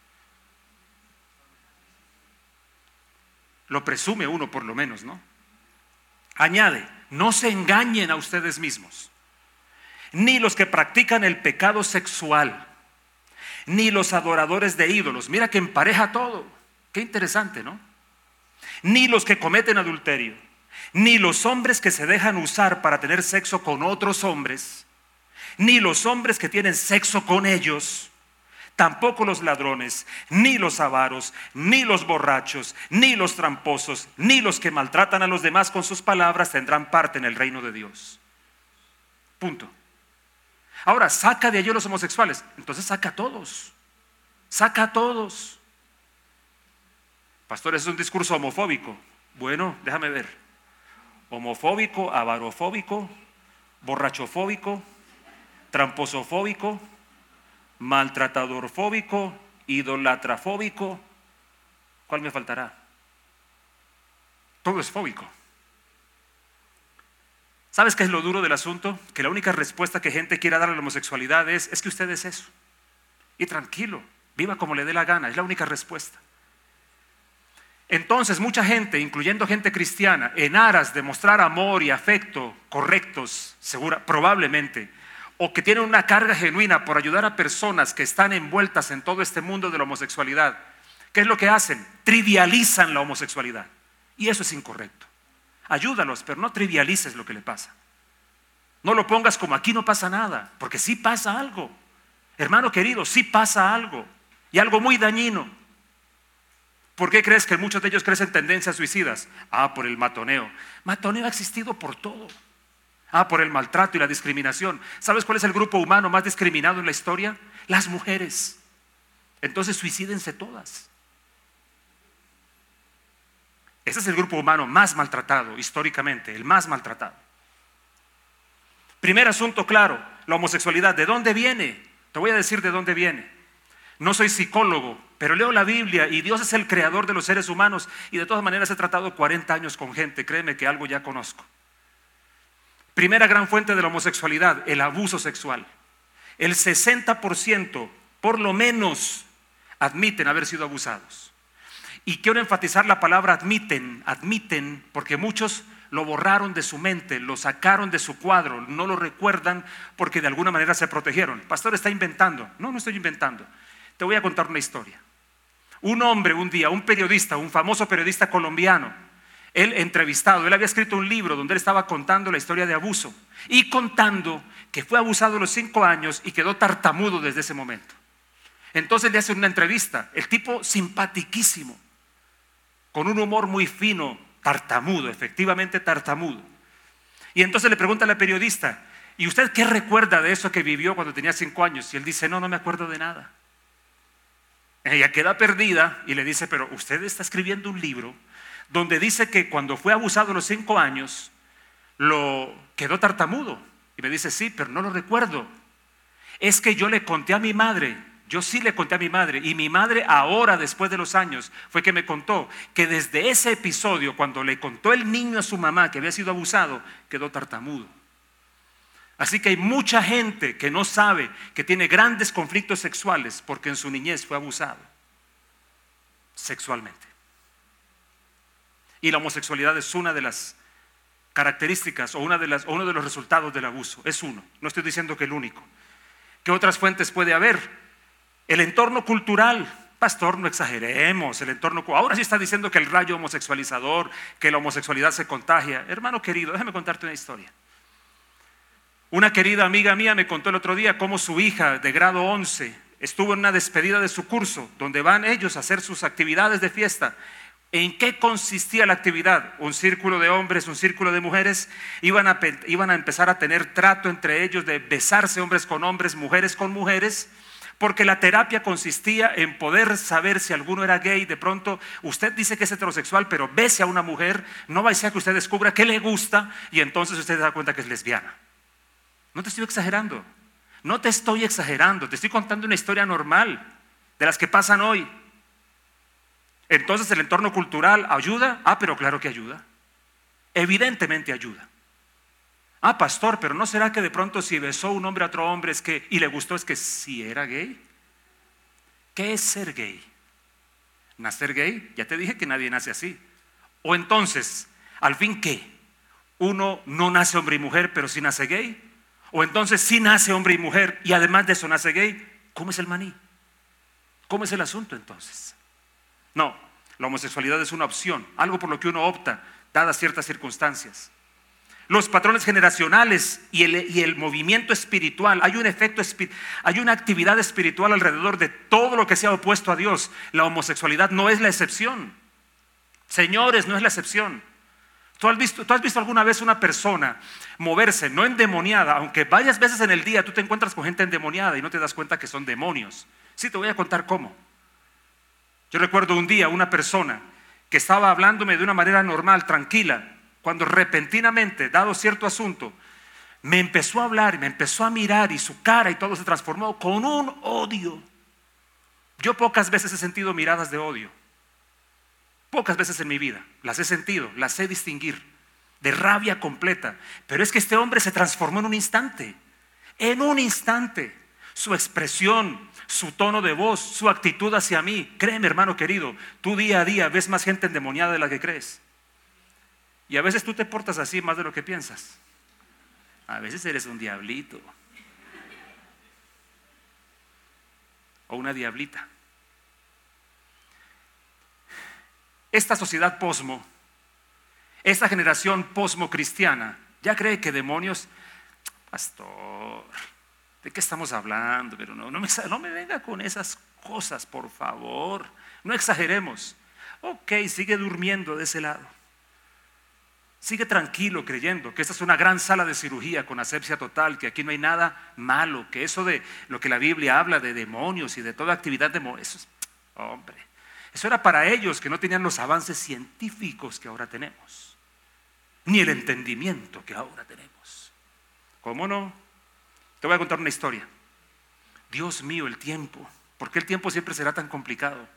Lo presume uno por lo menos, ¿no? Añade, no se engañen a ustedes mismos, ni los que practican el pecado sexual, ni los adoradores de ídolos. Mira que empareja todo. Qué interesante, ¿no? Ni los que cometen adulterio, ni los hombres que se dejan usar para tener sexo con otros hombres, ni los hombres que tienen sexo con ellos, tampoco los ladrones, ni los avaros, ni los borrachos, ni los tramposos, ni los que maltratan a los demás con sus palabras tendrán parte en el reino de Dios. Punto. Ahora, saca de allí a los homosexuales. Entonces saca a todos. Saca a todos. Pastor, ¿eso es un discurso homofóbico? Bueno, déjame ver. Homofóbico, avarofóbico, borrachofóbico, tramposofóbico, maltratadorfóbico, idolatrafóbico. ¿Cuál me faltará? Todo es fóbico. ¿Sabes qué es lo duro del asunto? Que la única respuesta que gente quiera dar a la homosexualidad es que usted es eso. Y tranquilo, viva como le dé la gana, es la única respuesta. Entonces mucha gente, incluyendo gente cristiana, en aras de mostrar amor y afecto correctos, probablemente, o que tienen una carga genuina por ayudar a personas que están envueltas en todo este mundo de la homosexualidad, ¿qué es lo que hacen? Trivializan la homosexualidad. Y eso es incorrecto. Ayúdalos, pero no trivialices lo que le pasa. No lo pongas como aquí no pasa nada, porque sí pasa algo. Hermano querido, sí pasa algo, y algo muy dañino. ¿Por qué crees que muchos de ellos crecen tendencias suicidas? Por el matoneo. Matoneo ha existido por todo. Por el maltrato y la discriminación. ¿Sabes cuál es el grupo humano más discriminado en la historia? Las mujeres. Entonces suicídense todas. Ese es el grupo humano más maltratado históricamente, el más maltratado. Primer asunto claro, la homosexualidad. ¿De dónde viene? Te voy a decir de dónde viene. No soy psicólogo, pero leo la Biblia y Dios es el creador de los seres humanos, y de todas maneras he tratado 40 años con gente, créeme que algo ya conozco. Primera gran fuente de la homosexualidad, el abuso sexual. El 60% por lo menos admiten haber sido abusados. Y quiero enfatizar la palabra admiten, porque muchos lo borraron de su mente, lo sacaron de su cuadro, no lo recuerdan porque de alguna manera se protegieron. Pastor, está inventando. No, no estoy inventando. Te voy a contar una historia. Un hombre un día, un periodista, un famoso periodista colombiano, él había escrito un libro donde él estaba contando la historia de abuso y contando que fue abusado a los 5 años y quedó tartamudo desde ese momento. Entonces le hace una entrevista, el tipo simpatiquísimo, con un humor muy fino, tartamudo, efectivamente tartamudo. Y entonces le pregunta a la periodista, ¿y usted qué recuerda de eso que vivió cuando tenía 5 años? Y él dice, no me acuerdo de nada. Ella queda perdida y le dice, pero usted está escribiendo un libro donde dice que cuando fue abusado a los 5 años, quedó tartamudo. Y me dice, sí, pero no lo recuerdo. Es que yo le conté a mi madre, yo sí le conté a mi madre, y mi madre ahora, después de los años, fue que me contó que desde ese episodio, cuando le contó el niño a su mamá que había sido abusado, quedó tartamudo. Así que hay mucha gente que no sabe que tiene grandes conflictos sexuales porque en su niñez fue abusado sexualmente. Y la homosexualidad es una de las características o uno de los resultados del abuso. Es uno, no estoy diciendo que el único. ¿Qué otras fuentes puede haber? El entorno cultural. Pastor, no exageremos, ahora sí está diciendo que el rayo homosexualizador, que la homosexualidad se contagia. Hermano querido, déjame contarte una historia. Una querida amiga mía me contó el otro día cómo su hija de grado 11 estuvo en una despedida de su curso, donde van ellos a hacer sus actividades de fiesta. ¿En qué consistía la actividad? Un círculo de hombres, un círculo de mujeres, iban a empezar a tener trato entre ellos de besarse hombres con hombres, mujeres con mujeres, porque la terapia consistía en poder saber si alguno era gay. De pronto usted dice que es heterosexual, pero bese a una mujer, no va a ser que usted descubra que le gusta y entonces usted se da cuenta que es lesbiana. No te estoy exagerando, te estoy contando una historia normal de las que pasan hoy. Entonces el entorno cultural ayuda, pero claro que ayuda, evidentemente ayuda. Pastor, pero ¿no será que de pronto si besó un hombre a otro hombre y le gustó es que sí era gay? ¿Qué es ser gay? ¿Nacer gay? Ya te dije que nadie nace así. O entonces, ¿al fin qué? ¿Uno no nace hombre y mujer pero sí nace gay? O entonces sí nace hombre y mujer y además de eso nace gay. ¿Cómo es el maní? ¿Cómo es el asunto entonces? No, la homosexualidad es una opción, algo por lo que uno opta, dadas ciertas circunstancias. Los patrones generacionales y el movimiento espiritual, hay una actividad espiritual alrededor de todo lo que sea opuesto a Dios. La homosexualidad no es la excepción. Señores, no es la excepción. ¿Tú has visto alguna vez una persona moverse, no endemoniada, aunque varias veces en el día tú te encuentras con gente endemoniada y no te das cuenta que son demonios? Sí, te voy a contar cómo. Yo recuerdo un día una persona que estaba hablándome de una manera normal, tranquila, cuando repentinamente, dado cierto asunto, me empezó a hablar y me empezó a mirar y su cara y todo se transformó con un odio. Yo pocas veces he sentido miradas de odio. Pocas veces en mi vida las he sentido, las sé distinguir, de rabia completa. Pero es que este hombre se transformó en un instante. En un instante. Su expresión, su tono de voz, su actitud hacia mí. Créeme, hermano querido, tú día a día ves más gente endemoniada de la que crees. Y a veces tú te portas así más de lo que piensas. A veces eres un diablito. O una diablita. Esta sociedad posmo, esta generación posmo cristiana, ya cree que demonios, pastor, ¿de qué estamos hablando? Pero no me venga con esas cosas, por favor, no exageremos. Ok, sigue durmiendo de ese lado. Sigue tranquilo creyendo que esta es una gran sala de cirugía con asepsia total, que aquí no hay nada malo, que eso de lo que la Biblia habla de demonios y de toda actividad demoníaca, hombre. Eso era para ellos que no tenían los avances científicos que ahora tenemos, ni el entendimiento que ahora tenemos. ¿Cómo no? Te voy a contar una historia. Dios mío, el tiempo. ¿Por qué el tiempo siempre será tan complicado?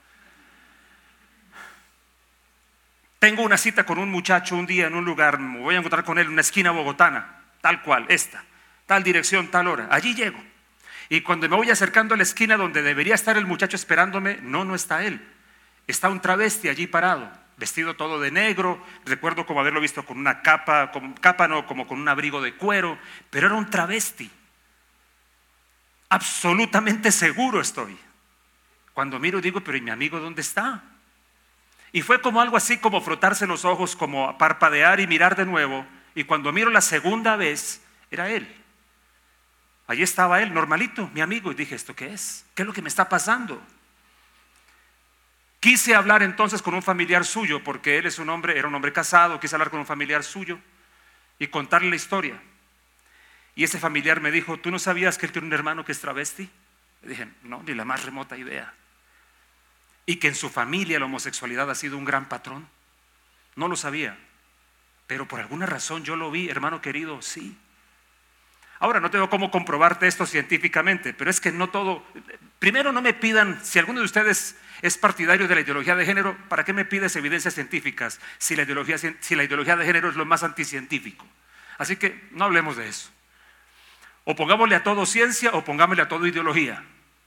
Tengo una cita con un muchacho un día en un lugar, me voy a encontrar con él en una esquina bogotana, tal cual, tal dirección, tal hora. Allí llego. Y cuando me voy acercando a la esquina donde debería estar el muchacho esperándome, no está él. Está un travesti allí parado, vestido todo de negro. Recuerdo como haberlo visto con una capa, como con un abrigo de cuero, pero era un travesti. Absolutamente seguro estoy. Cuando miro digo, pero ¿y mi amigo dónde está? Y fue como algo así como frotarse los ojos, como parpadear y mirar de nuevo. Y cuando miro la segunda vez, era él. Allí estaba él, normalito, mi amigo. Y dije, ¿esto qué es? ¿Qué es lo que me está pasando? Quise hablar entonces con un familiar suyo, porque él era un hombre casado. Quise hablar con un familiar suyo y contarle la historia. Y ese familiar me dijo, ¿tú no sabías que él tiene un hermano que es travesti? Le dije, no, ni la más remota idea. Y que en su familia la homosexualidad ha sido un gran patrón. No lo sabía, pero por alguna razón yo lo vi, hermano querido, sí. Ahora no tengo cómo comprobarte esto científicamente, pero es que no todo. Primero, no me pidan, si alguno de ustedes es partidario de la ideología de género, ¿para qué me pides evidencias científicas si la ideología de género es lo más anticientífico? Así que no hablemos de eso. O pongámosle a todo ciencia o pongámosle a todo ideología.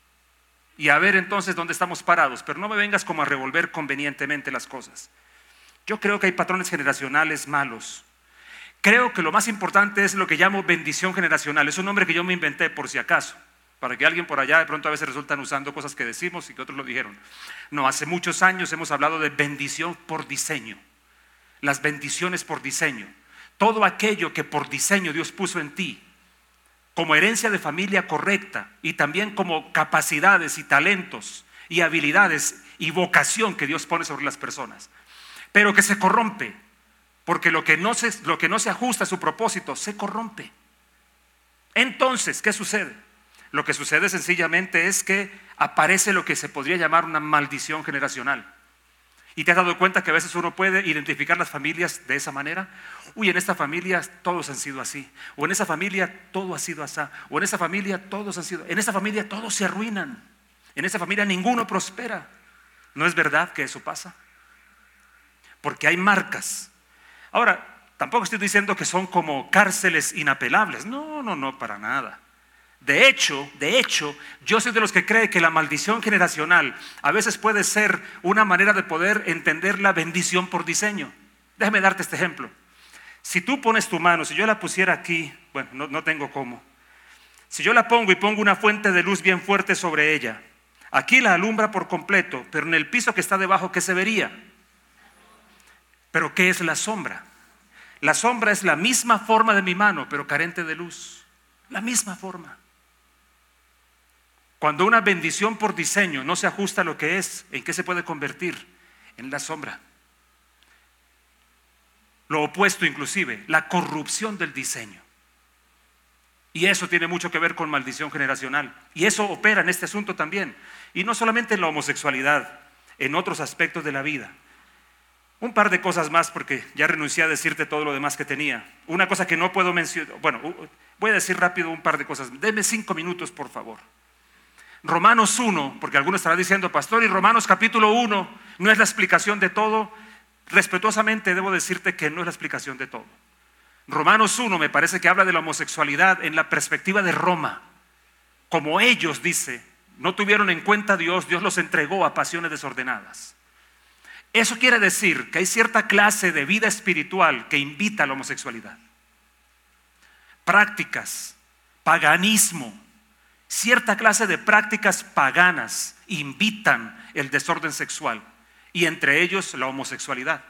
Y a ver entonces dónde estamos parados, pero no me vengas como a revolver convenientemente las cosas. Yo creo que hay patrones generacionales malos. Creo que lo más importante es lo que llamo bendición generacional. Es un nombre que yo me inventé por si acaso, para que alguien por allá de pronto a veces resultan usando cosas que decimos y que otros lo dijeron. No, hace muchos años hemos hablado de bendición por diseño. Las bendiciones por diseño. Todo aquello que por diseño Dios puso en ti, como herencia de familia correcta y también como capacidades y talentos y habilidades y vocación que Dios pone sobre las personas, pero que se corrompe, porque lo que no se ajusta a su propósito se corrompe. Entonces, ¿qué sucede? Lo que sucede sencillamente es que aparece lo que se podría llamar una maldición generacional. ¿Y te has dado cuenta que a veces uno puede identificar las familias de esa manera? Uy, en esta familia todos han sido así. O en esa familia todo ha sido así. O en esa familia todos han sido. En esa familia todos se arruinan. En esa familia ninguno prospera. ¿No es verdad que eso pasa? Porque hay marcas. Ahora, tampoco estoy diciendo que son como cárceles inapelables. No, para nada. De hecho, yo soy de los que cree que la maldición generacional a veces puede ser una manera de poder entender la bendición por diseño. Déjame darte este ejemplo. Si tú pones tu mano, si yo la pusiera aquí, bueno, no tengo cómo. Si yo la pongo y pongo una fuente de luz bien fuerte sobre ella, aquí la alumbra por completo, pero en el piso que está debajo, ¿qué se vería? ¿Pero qué es la sombra? La sombra es la misma forma de mi mano, pero carente de luz. La misma forma. Cuando una bendición por diseño no se ajusta a lo que es, ¿en qué se puede convertir? En la sombra. lo opuesto inclusive, la corrupción del diseño. Y eso tiene mucho que ver con maldición generacional. Y eso opera en este asunto también. Y no solamente en la homosexualidad, en otros aspectos de la vida. Un par de cosas más porque ya renuncié a decirte todo lo demás que tenía. Una cosa que no puedo mencionar, bueno, voy a decir rápido un par de cosas. Deme 5 minutos, por favor. Romanos 1, porque algunos estarán diciendo, pastor, y Romanos capítulo 1 no es la explicación de todo. Respetuosamente debo decirte que no es la explicación de todo. Romanos 1 me parece que habla de la homosexualidad en la perspectiva de Roma. Como ellos, dice, no tuvieron en cuenta a Dios, Dios los entregó a pasiones desordenadas. Eso quiere decir que hay cierta clase de vida espiritual que invita a la homosexualidad. Prácticas, paganismo, cierta clase de prácticas paganas invitan el desorden sexual y entre ellos la homosexualidad.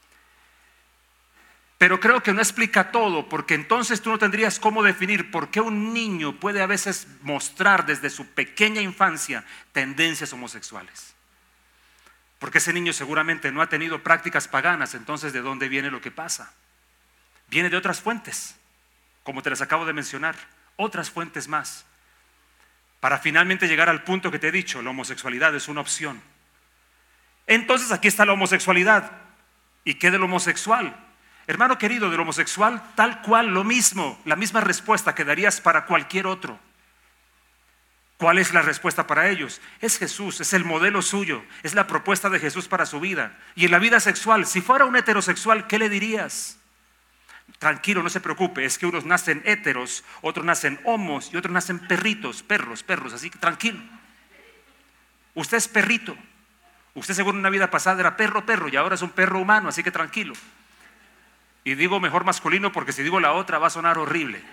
Pero creo que no explica todo, porque entonces tú no tendrías cómo definir por qué un niño puede a veces mostrar desde su pequeña infancia tendencias homosexuales. Porque ese niño seguramente no ha tenido prácticas paganas, entonces ¿de dónde viene lo que pasa? Viene de otras fuentes, como te las acabo de mencionar, otras fuentes más. Para finalmente llegar al punto que te he dicho, la homosexualidad es una opción. Entonces aquí está la homosexualidad. ¿Y qué del homosexual? Hermano querido, del homosexual tal cual lo mismo, la misma respuesta que darías para cualquier otro. ¿Cuál es la respuesta para ellos? Es Jesús, es el modelo suyo, es la propuesta de Jesús para su vida. Y en la vida sexual, si fuera un heterosexual, ¿qué le dirías? Tranquilo, no se preocupe, es que unos nacen heteros, otros nacen homos y otros nacen perritos, perros, así que tranquilo. Usted es perrito, usted según una vida pasada era perro y ahora es un perro humano, así que tranquilo. Y digo mejor masculino porque si digo la otra va a sonar horrible.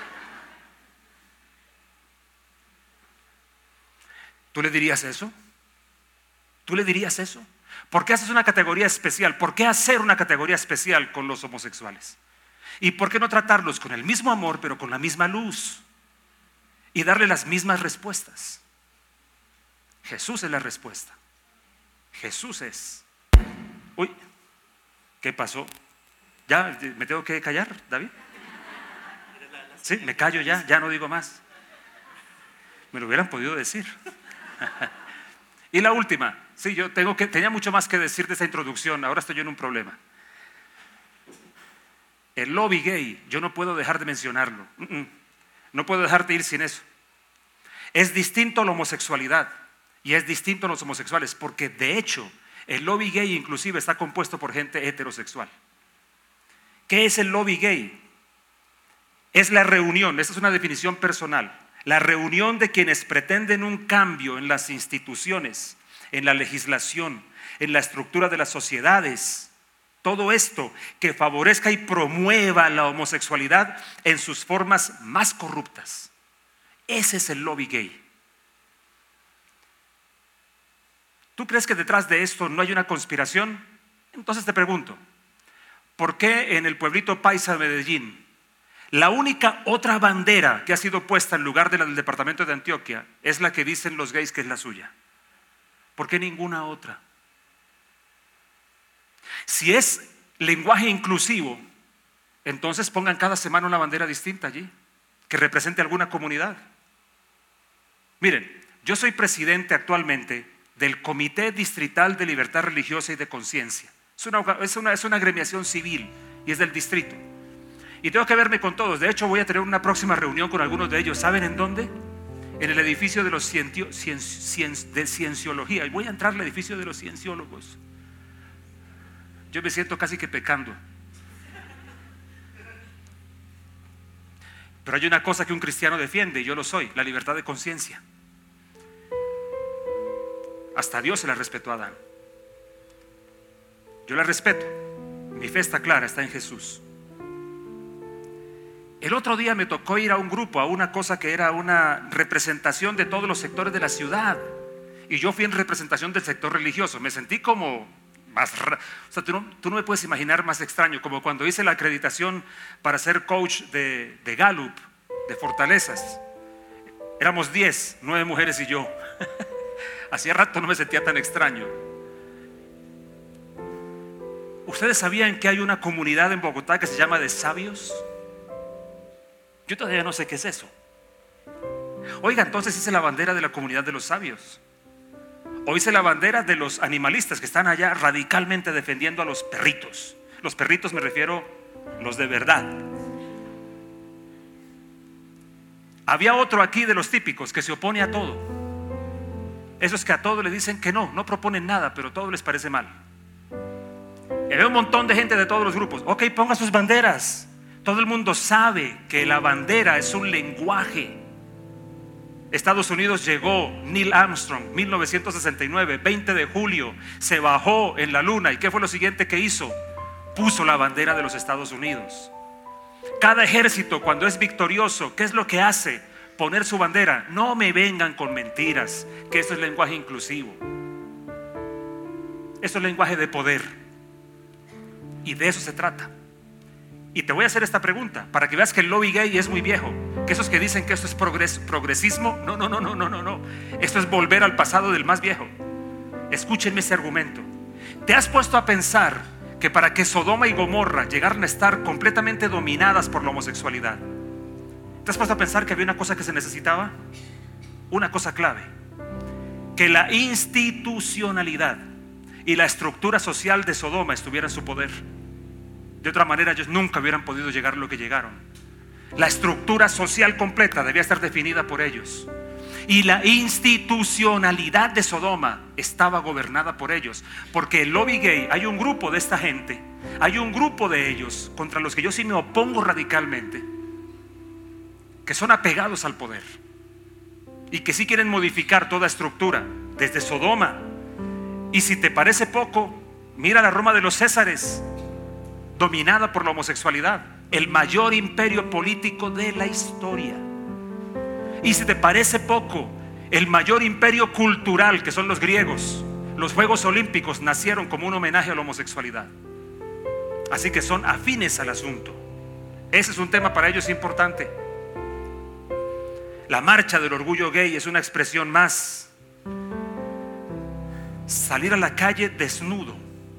¿Tú le dirías eso? ¿Tú le dirías eso? ¿Por qué haces una categoría especial? ¿Por qué hacer una categoría especial con los homosexuales? ¿Y por qué no tratarlos con el mismo amor pero con la misma luz? Y darle las mismas respuestas. Jesús es la respuesta. Jesús es. Uy, ¿qué pasó? ¿Ya me tengo que callar, David? Sí, me callo ya no digo más. Me lo hubieran podido decir. Y la última, sí, tenía mucho más que decir de esta introducción, ahora estoy yo en un problema. El lobby gay, yo no puedo dejar de mencionarlo. No puedo dejarte ir sin eso. Es distinto a la homosexualidad y es distinto a los homosexuales, porque de hecho el lobby gay inclusive está compuesto por gente heterosexual. ¿Qué es el lobby gay? Es la reunión, esta es una definición personal, la reunión de quienes pretenden un cambio en las instituciones, en la legislación, en la estructura de las sociedades. Todo esto que favorezca y promueva la homosexualidad en sus formas más corruptas. Ese es el lobby gay. ¿Tú crees que detrás de esto no hay una conspiración? Entonces te pregunto, ¿por qué en el pueblito paisa de Medellín la única otra bandera que ha sido puesta en lugar de la del departamento de Antioquia es la que dicen los gays que es la suya? ¿Por qué ninguna otra? Si es lenguaje inclusivo, entonces pongan cada semana una bandera distinta allí, que represente alguna comunidad. Miren, yo soy presidente actualmente del Comité Distrital de Libertad Religiosa y de Conciencia. Es una agremiación civil y es del distrito. Y tengo que verme con todos. De hecho, voy a tener una próxima reunión con algunos de ellos. ¿Saben en dónde? En el edificio de los de cienciología. Y voy a entrar al edificio de los cienciólogos. Yo me siento casi que pecando. Pero hay una cosa que un cristiano defiende, y yo lo soy: la libertad de conciencia. Hasta Dios se la respetó a Adán. Yo la respeto. Mi fe está clara, está en Jesús. El otro día me tocó ir a un grupo, a una cosa que era una representación de todos los sectores de la ciudad. Y yo fui en representación del sector religioso. Me sentí como más raro. O sea, tú no me puedes imaginar más extraño, como cuando hice la acreditación para ser coach de Gallup, de fortalezas. Éramos 10, 9 mujeres y yo. Hacía rato no me sentía tan extraño. ¿Ustedes sabían que hay una comunidad en Bogotá que se llama de sabios? Yo todavía no sé qué es eso. Oiga, entonces hice la bandera de la comunidad de los sabios. O hice la bandera de los animalistas que están allá radicalmente defendiendo a los perritos. Los perritos me refiero los de verdad. Había otro aquí de los típicos que se opone a todo. Esos que a todo le dicen que no proponen nada, pero todo les parece mal. Y había un montón de gente de todos los grupos. Ok, ponga sus banderas. Todo el mundo sabe que la bandera es un lenguaje. Estados Unidos llegó, Neil Armstrong, 1969, 20 de julio, se bajó en la luna. ¿Y qué fue lo siguiente que hizo? Puso la bandera de los Estados Unidos. Cada ejército, cuando es victorioso, ¿qué es lo que hace? Poner su bandera. No me vengan con mentiras, que esto es lenguaje inclusivo. Esto es lenguaje de poder. Y de eso se trata. Y te voy a hacer esta pregunta para que veas que el lobby gay es muy viejo. Que esos que dicen que esto es progresismo, no. Esto es volver al pasado del más viejo. Escúchenme ese argumento. ¿Te has puesto a pensar que para que Sodoma y Gomorra llegaran a estar completamente dominadas por la homosexualidad, ¿te has puesto a pensar que había una cosa que se necesitaba? Una cosa clave: que la institucionalidad y la estructura social de Sodoma estuviera en su poder. De otra manera ellos nunca hubieran podido llegar a lo que llegaron. La estructura social completa debía estar definida por ellos. Y la institucionalidad de Sodoma estaba gobernada por ellos. Porque el lobby gay, hay un grupo de esta gente, hay un grupo de ellos contra los que yo sí me opongo radicalmente, que son apegados al poder y que sí quieren modificar toda estructura desde Sodoma. Y si te parece poco, mira la Roma de los Césares, dominada por la homosexualidad, el mayor imperio político de la historia. Y si te parece poco, el mayor imperio cultural, que son los griegos. Los Juegos Olímpicos nacieron como un homenaje a la homosexualidad. Así que son afines al asunto. Ese es un tema para ellos importante. La marcha del orgullo gay es una expresión más. Salir a la calle desnudo,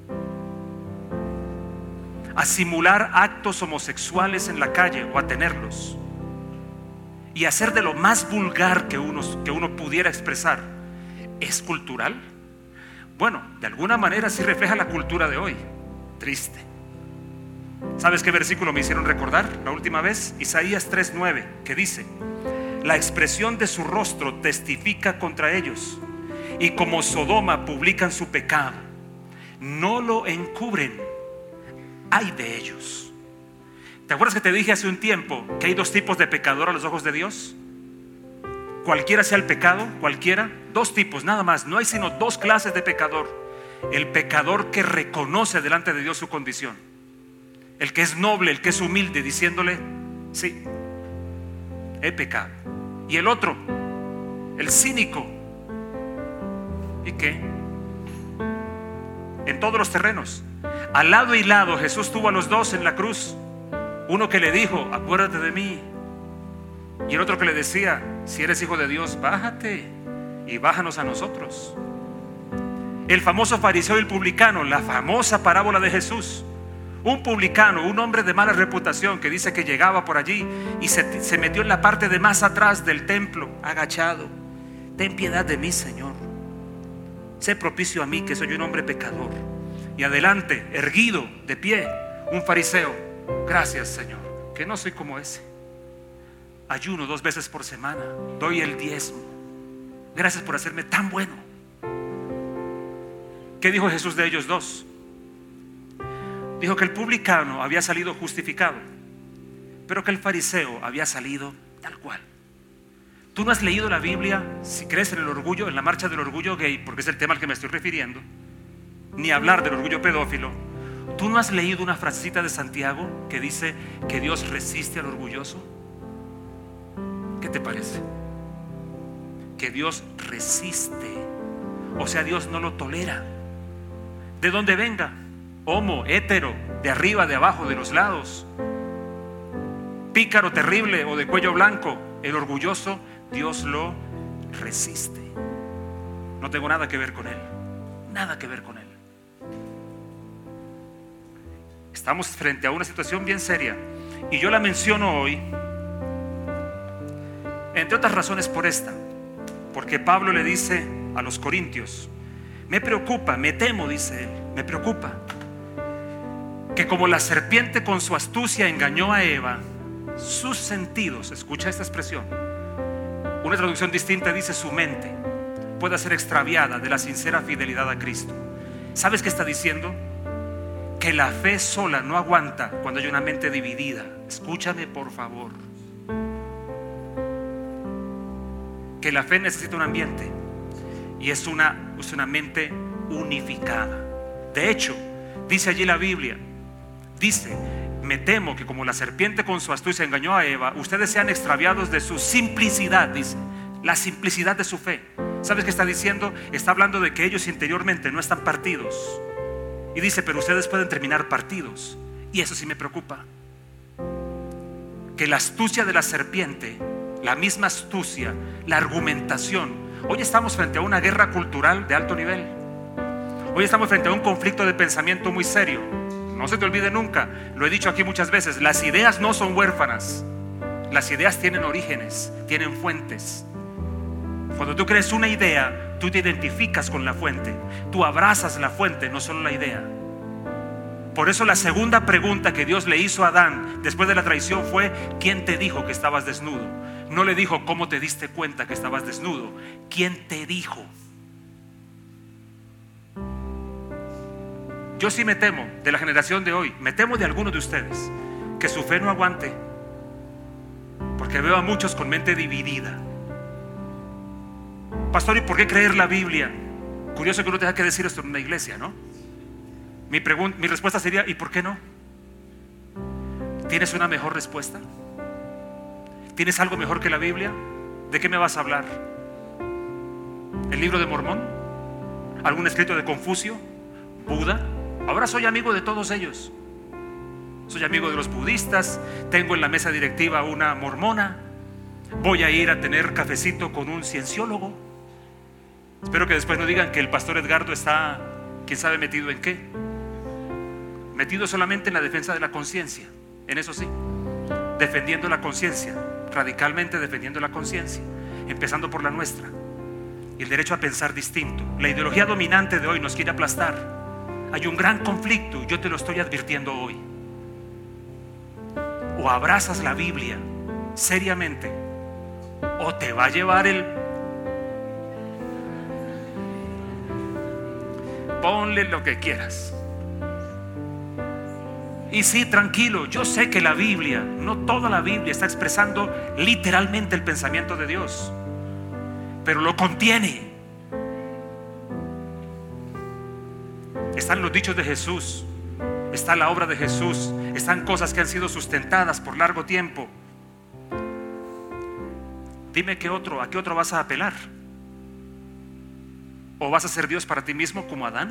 a simular actos homosexuales en la calle o a tenerlos, y hacer de lo más vulgar que uno pudiera expresar, ¿es cultural? Bueno, de alguna manera sí refleja la cultura de hoy. Triste. ¿Sabes qué versículo me hicieron recordar la última vez? Isaías 3:9, que dice: la expresión de su rostro testifica contra ellos, y como Sodoma publican su pecado, no lo encubren. Ay de ellos. ¿Te acuerdas que te dije hace un tiempo que hay dos tipos de pecador a los ojos de Dios? Cualquiera sea el pecado, cualquiera. Dos tipos, nada más. No hay sino dos clases de pecador. El pecador que reconoce delante de Dios su condición, el que es noble, el que es humilde, diciéndole: sí, he pecado. Y el otro, el cínico. ¿Y qué? En todos los terrenos, al lado y lado, Jesús tuvo a los dos en la cruz. Uno que le dijo: acuérdate de mí. Y el otro que le decía: si eres hijo de Dios, bájate y bájanos a nosotros. El famoso fariseo y el publicano, la famosa parábola de Jesús. Un publicano, un hombre de mala reputación, que dice que llegaba por allí y se metió en la parte de más atrás del templo, agachado. Ten piedad de mí, Señor. Sé propicio a mí, que soy un hombre pecador. Y adelante, erguido, de pie, un fariseo: gracias, Señor, que no soy como ese. Ayuno 2 veces por semana, doy el diezmo. Gracias por hacerme tan bueno. ¿Qué dijo Jesús de ellos dos? Dijo que el publicano había salido justificado, pero que el fariseo había salido tal cual. Tú no has leído la Biblia, si crees en el orgullo, en la marcha del orgullo gay, porque es el tema al que me estoy refiriendo, ni hablar del orgullo pedófilo. ¿Tú no has leído una frasecita de Santiago que dice que Dios resiste al orgulloso? ¿Qué te parece? Que Dios resiste, o sea, Dios no lo tolera. De donde venga, homo, hétero, de arriba, de abajo, de los lados, pícaro, terrible o de cuello blanco, el orgulloso, Dios lo resiste. No tengo nada que ver con él, nada que ver con él. Estamos frente a una situación bien seria. Y yo la menciono hoy, entre otras razones, por esta. Porque Pablo le dice a los corintios: me preocupa, me temo, dice él, me preocupa que como la serpiente con su astucia engañó a Eva, sus sentidos, escucha esta expresión, una traducción distinta dice su mente, pueda ser extraviada de la sincera fidelidad a Cristo. ¿Sabes qué está diciendo? Que la fe sola no aguanta cuando hay una mente dividida. Escúchame, por favor. Que la fe necesita un ambiente, y es una mente unificada. De hecho, dice allí la Biblia, dice: me temo que como la serpiente con su astucia engañó a Eva, ustedes sean extraviados de su simplicidad, dice, la simplicidad de su fe. ¿Sabes qué está diciendo? Está hablando de que ellos interiormente no están partidos. Y dice: pero ustedes pueden terminar partidos. Y eso sí me preocupa. Que la astucia de la serpiente, la misma astucia, la argumentación. Hoy estamos frente a una guerra cultural de alto nivel. Hoy estamos frente a un conflicto de pensamiento muy serio. No se te olvide nunca, lo he dicho aquí muchas veces, las ideas no son huérfanas. Las ideas tienen orígenes, tienen fuentes. Cuando tú crees una idea, tú te identificas con la fuente. Tú abrazas la fuente, no solo la idea. Por eso la segunda pregunta que Dios le hizo a Adán después de la traición fue: ¿quién te dijo que estabas desnudo? No le dijo: ¿cómo te diste cuenta que estabas desnudo? ¿Quién te dijo? Yo sí me temo de la generación de hoy, me temo de algunos de ustedes, que su fe no aguante, porque veo a muchos con mente dividida. Pastor, ¿y por qué creer la Biblia? Curioso que uno tenga que decir esto en una iglesia, ¿no? Mi respuesta sería: ¿y por qué no? ¿Tienes una mejor respuesta? ¿Tienes algo mejor que la Biblia? ¿De qué me vas a hablar? ¿El libro de Mormón? ¿Algún escrito de Confucio? ¿Buda? Ahora soy amigo de todos ellos. Soy amigo de los budistas. Tengo en la mesa directiva una mormona. Voy a ir a tener cafecito con un cienciólogo. Espero que después no digan que el pastor Edgardo está, quién sabe, metido en qué. Metido solamente en la defensa de la conciencia. En eso sí, defendiendo la conciencia, radicalmente defendiendo la conciencia, empezando por la nuestra, y el derecho a pensar distinto. La ideología dominante de hoy nos quiere aplastar. Hay un gran conflicto, yo te lo estoy advirtiendo hoy. O abrazas la Biblia seriamente, o te va a llevar ponle lo que quieras. Y sí, tranquilo, yo sé que la Biblia, no toda la Biblia está expresando literalmente el pensamiento de Dios, pero lo contiene. Están los dichos de Jesús, está la obra de Jesús, están cosas que han sido sustentadas por largo tiempo. Dime a qué otro vas a apelar. ¿O vas a ser Dios para ti mismo como Adán?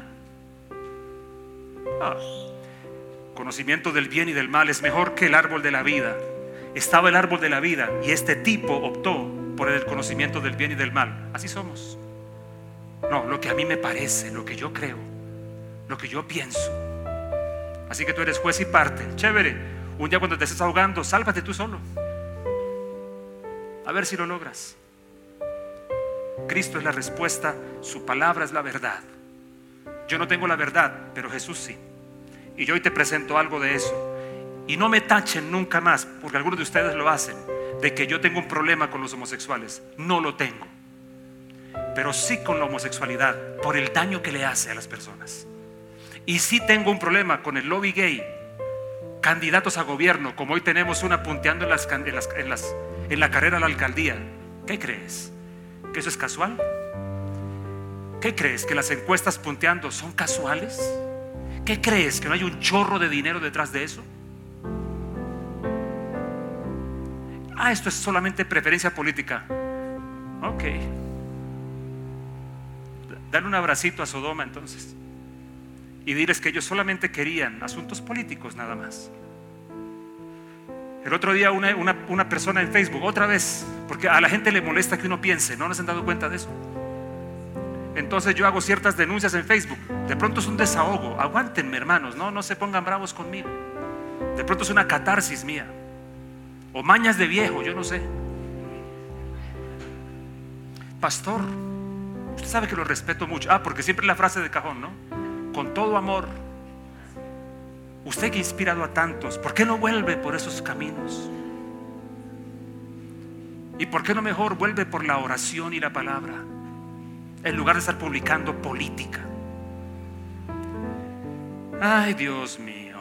Conocimiento del bien y del mal es mejor que el árbol de la vida. Estaba el árbol de la vida y este tipo optó por el conocimiento del bien y del mal. Así somos. No, lo que a mí me parece, lo que yo creo, lo que yo pienso. Así que tú eres juez y parte. Chévere. Un día cuando te estés ahogando, sálvate tú solo. A ver si lo logras. Cristo es la respuesta, su palabra es la verdad. Yo no tengo la verdad, pero Jesús sí. Y yo hoy te presento algo de eso. Y no me tachen nunca más, porque algunos de ustedes lo hacen, de que yo tengo un problema con los homosexuales. No lo tengo, pero sí con la homosexualidad, por el daño que le hace a las personas. Y sí tengo un problema con el lobby gay. Candidatos a gobierno, como hoy tenemos una punteando en la carrera a la alcaldía. ¿Qué crees? ¿Que eso es casual? ¿Qué crees? ¿Que las encuestas punteando son casuales? ¿Qué crees? ¿Que no hay un chorro de dinero detrás de eso? Esto es solamente preferencia política. Ok. Dale un abracito a Sodoma entonces y diles que ellos solamente querían asuntos políticos nada más. El otro día una persona en Facebook, otra vez, porque a la gente le molesta que uno piense, ¿no se han dado cuenta de eso? entonces yo hago ciertas denuncias en Facebook. De pronto es un desahogo. Aguántenme, hermanos, no se pongan bravos conmigo. De pronto es una catarsis mía, o mañas de viejo, yo no sé. Pastor, usted sabe que lo respeto mucho. Porque siempre es la frase de cajón, ¿no? Con todo amor. Usted que ha inspirado a tantos, ¿por qué no vuelve por esos caminos? ¿Y por qué no mejor vuelve por la oración y la palabra, en lugar de estar publicando política? Ay, Dios mío.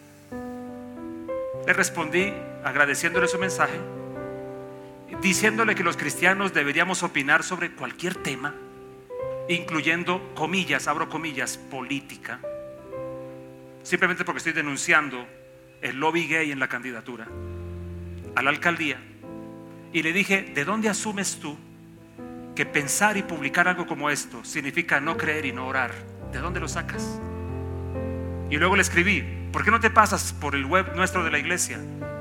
Le respondí agradeciéndole su mensaje, diciéndole que los cristianos deberíamos opinar sobre cualquier tema, incluyendo, comillas, abro comillas, política, simplemente porque estoy denunciando el lobby gay en la candidatura a la alcaldía. Y le dije: ¿de dónde asumes tú que pensar y publicar algo como esto significa no creer y no orar? ¿De dónde lo sacas? Y luego le escribí: ¿por qué no te pasas por el web nuestro de la iglesia,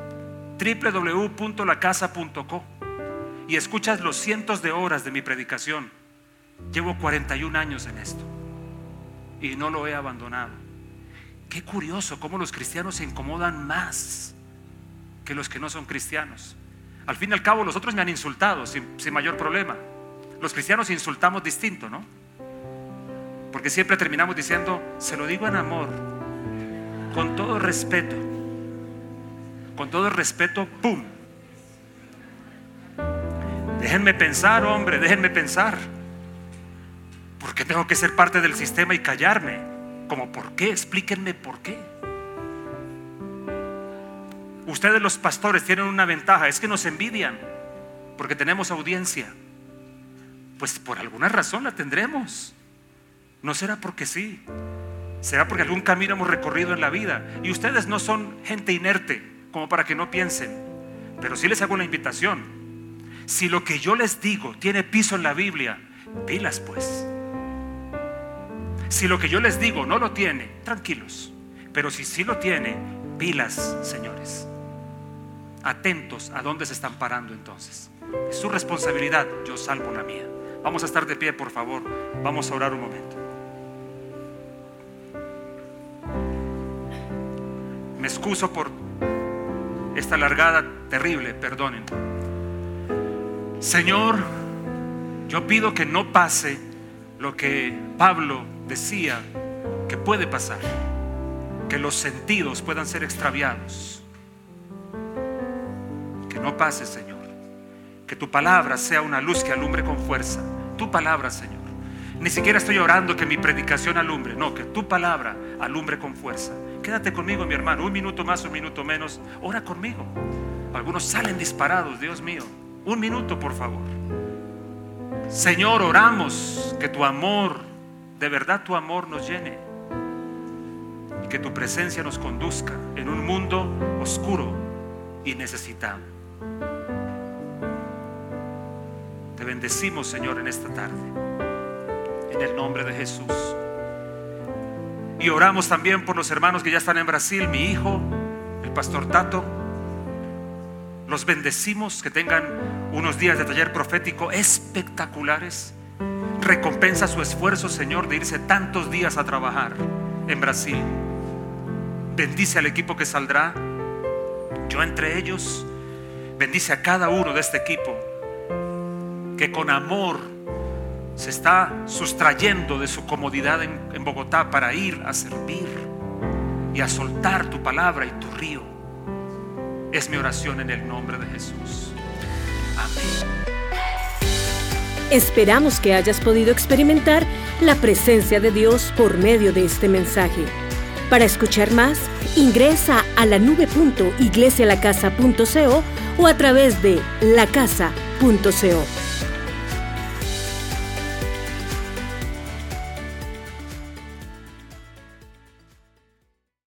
www.lacasa.co, y escuchas los cientos de horas de mi predicación? Llevo 41 años en esto y no lo he abandonado. Qué curioso cómo los cristianos se incomodan más que los que no son cristianos. Al fin y al cabo, los otros me han insultado sin mayor problema. Los cristianos insultamos distinto, ¿no? Porque siempre terminamos diciendo: se lo digo en amor, con todo respeto. Con todo respeto, ¡pum! Déjenme pensar, hombre, déjenme pensar. ¿Por qué tengo que ser parte del sistema y callarme? ¿Cómo por qué? Explíquenme por qué. Ustedes, los pastores, tienen una ventaja: es que nos envidian porque tenemos audiencia. Pues por alguna razón la tendremos. No será porque sí, será porque algún camino hemos recorrido en la vida. Y ustedes no son gente inerte como para que no piensen. Pero sí les hago una invitación: si lo que yo les digo tiene piso en la Biblia, pilas pues. Si lo que yo les digo no lo tiene, tranquilos. Pero si sí lo tiene, pilas, señores. Atentos a dónde se están parando entonces. Es su responsabilidad, yo salvo la mía. Vamos a estar de pie, por favor. Vamos a orar un momento. Me excuso por esta largada terrible, perdonen. Señor, yo pido que no pase lo que Pablo decía que puede pasar, que los sentidos puedan ser extraviados. Que no pase, Señor. Que tu palabra sea una luz que alumbre con fuerza. Tu palabra, Señor. Ni siquiera estoy orando que mi predicación alumbre, no, que tu palabra alumbre con fuerza. Quédate conmigo, mi hermano, un minuto más, un minuto menos. Ora conmigo. Algunos salen disparados, Dios mío. Un minuto, por favor. Señor, oramos que tu amor, de verdad tu amor nos llene, y que tu presencia nos conduzca en un mundo oscuro y necesitado. Te bendecimos, Señor, en esta tarde, en el nombre de Jesús. Y oramos también por los hermanos que ya están en Brasil, mi hijo, el pastor Tato. Los bendecimos, que tengan unos días de taller profético espectaculares. Recompensa su esfuerzo, Señor, de irse tantos días a trabajar en Brasil. Bendice al equipo que saldrá, yo entre ellos. Bendice a cada uno de este equipo que con amor se está sustrayendo de su comodidad en Bogotá para ir a servir y a soltar tu palabra y tu río. Es mi oración en el nombre de Jesús. Amén. Esperamos que hayas podido experimentar la presencia de Dios por medio de este mensaje. Para escuchar más, ingresa a lanube.iglesialacasa.co o a través de lacasa.co.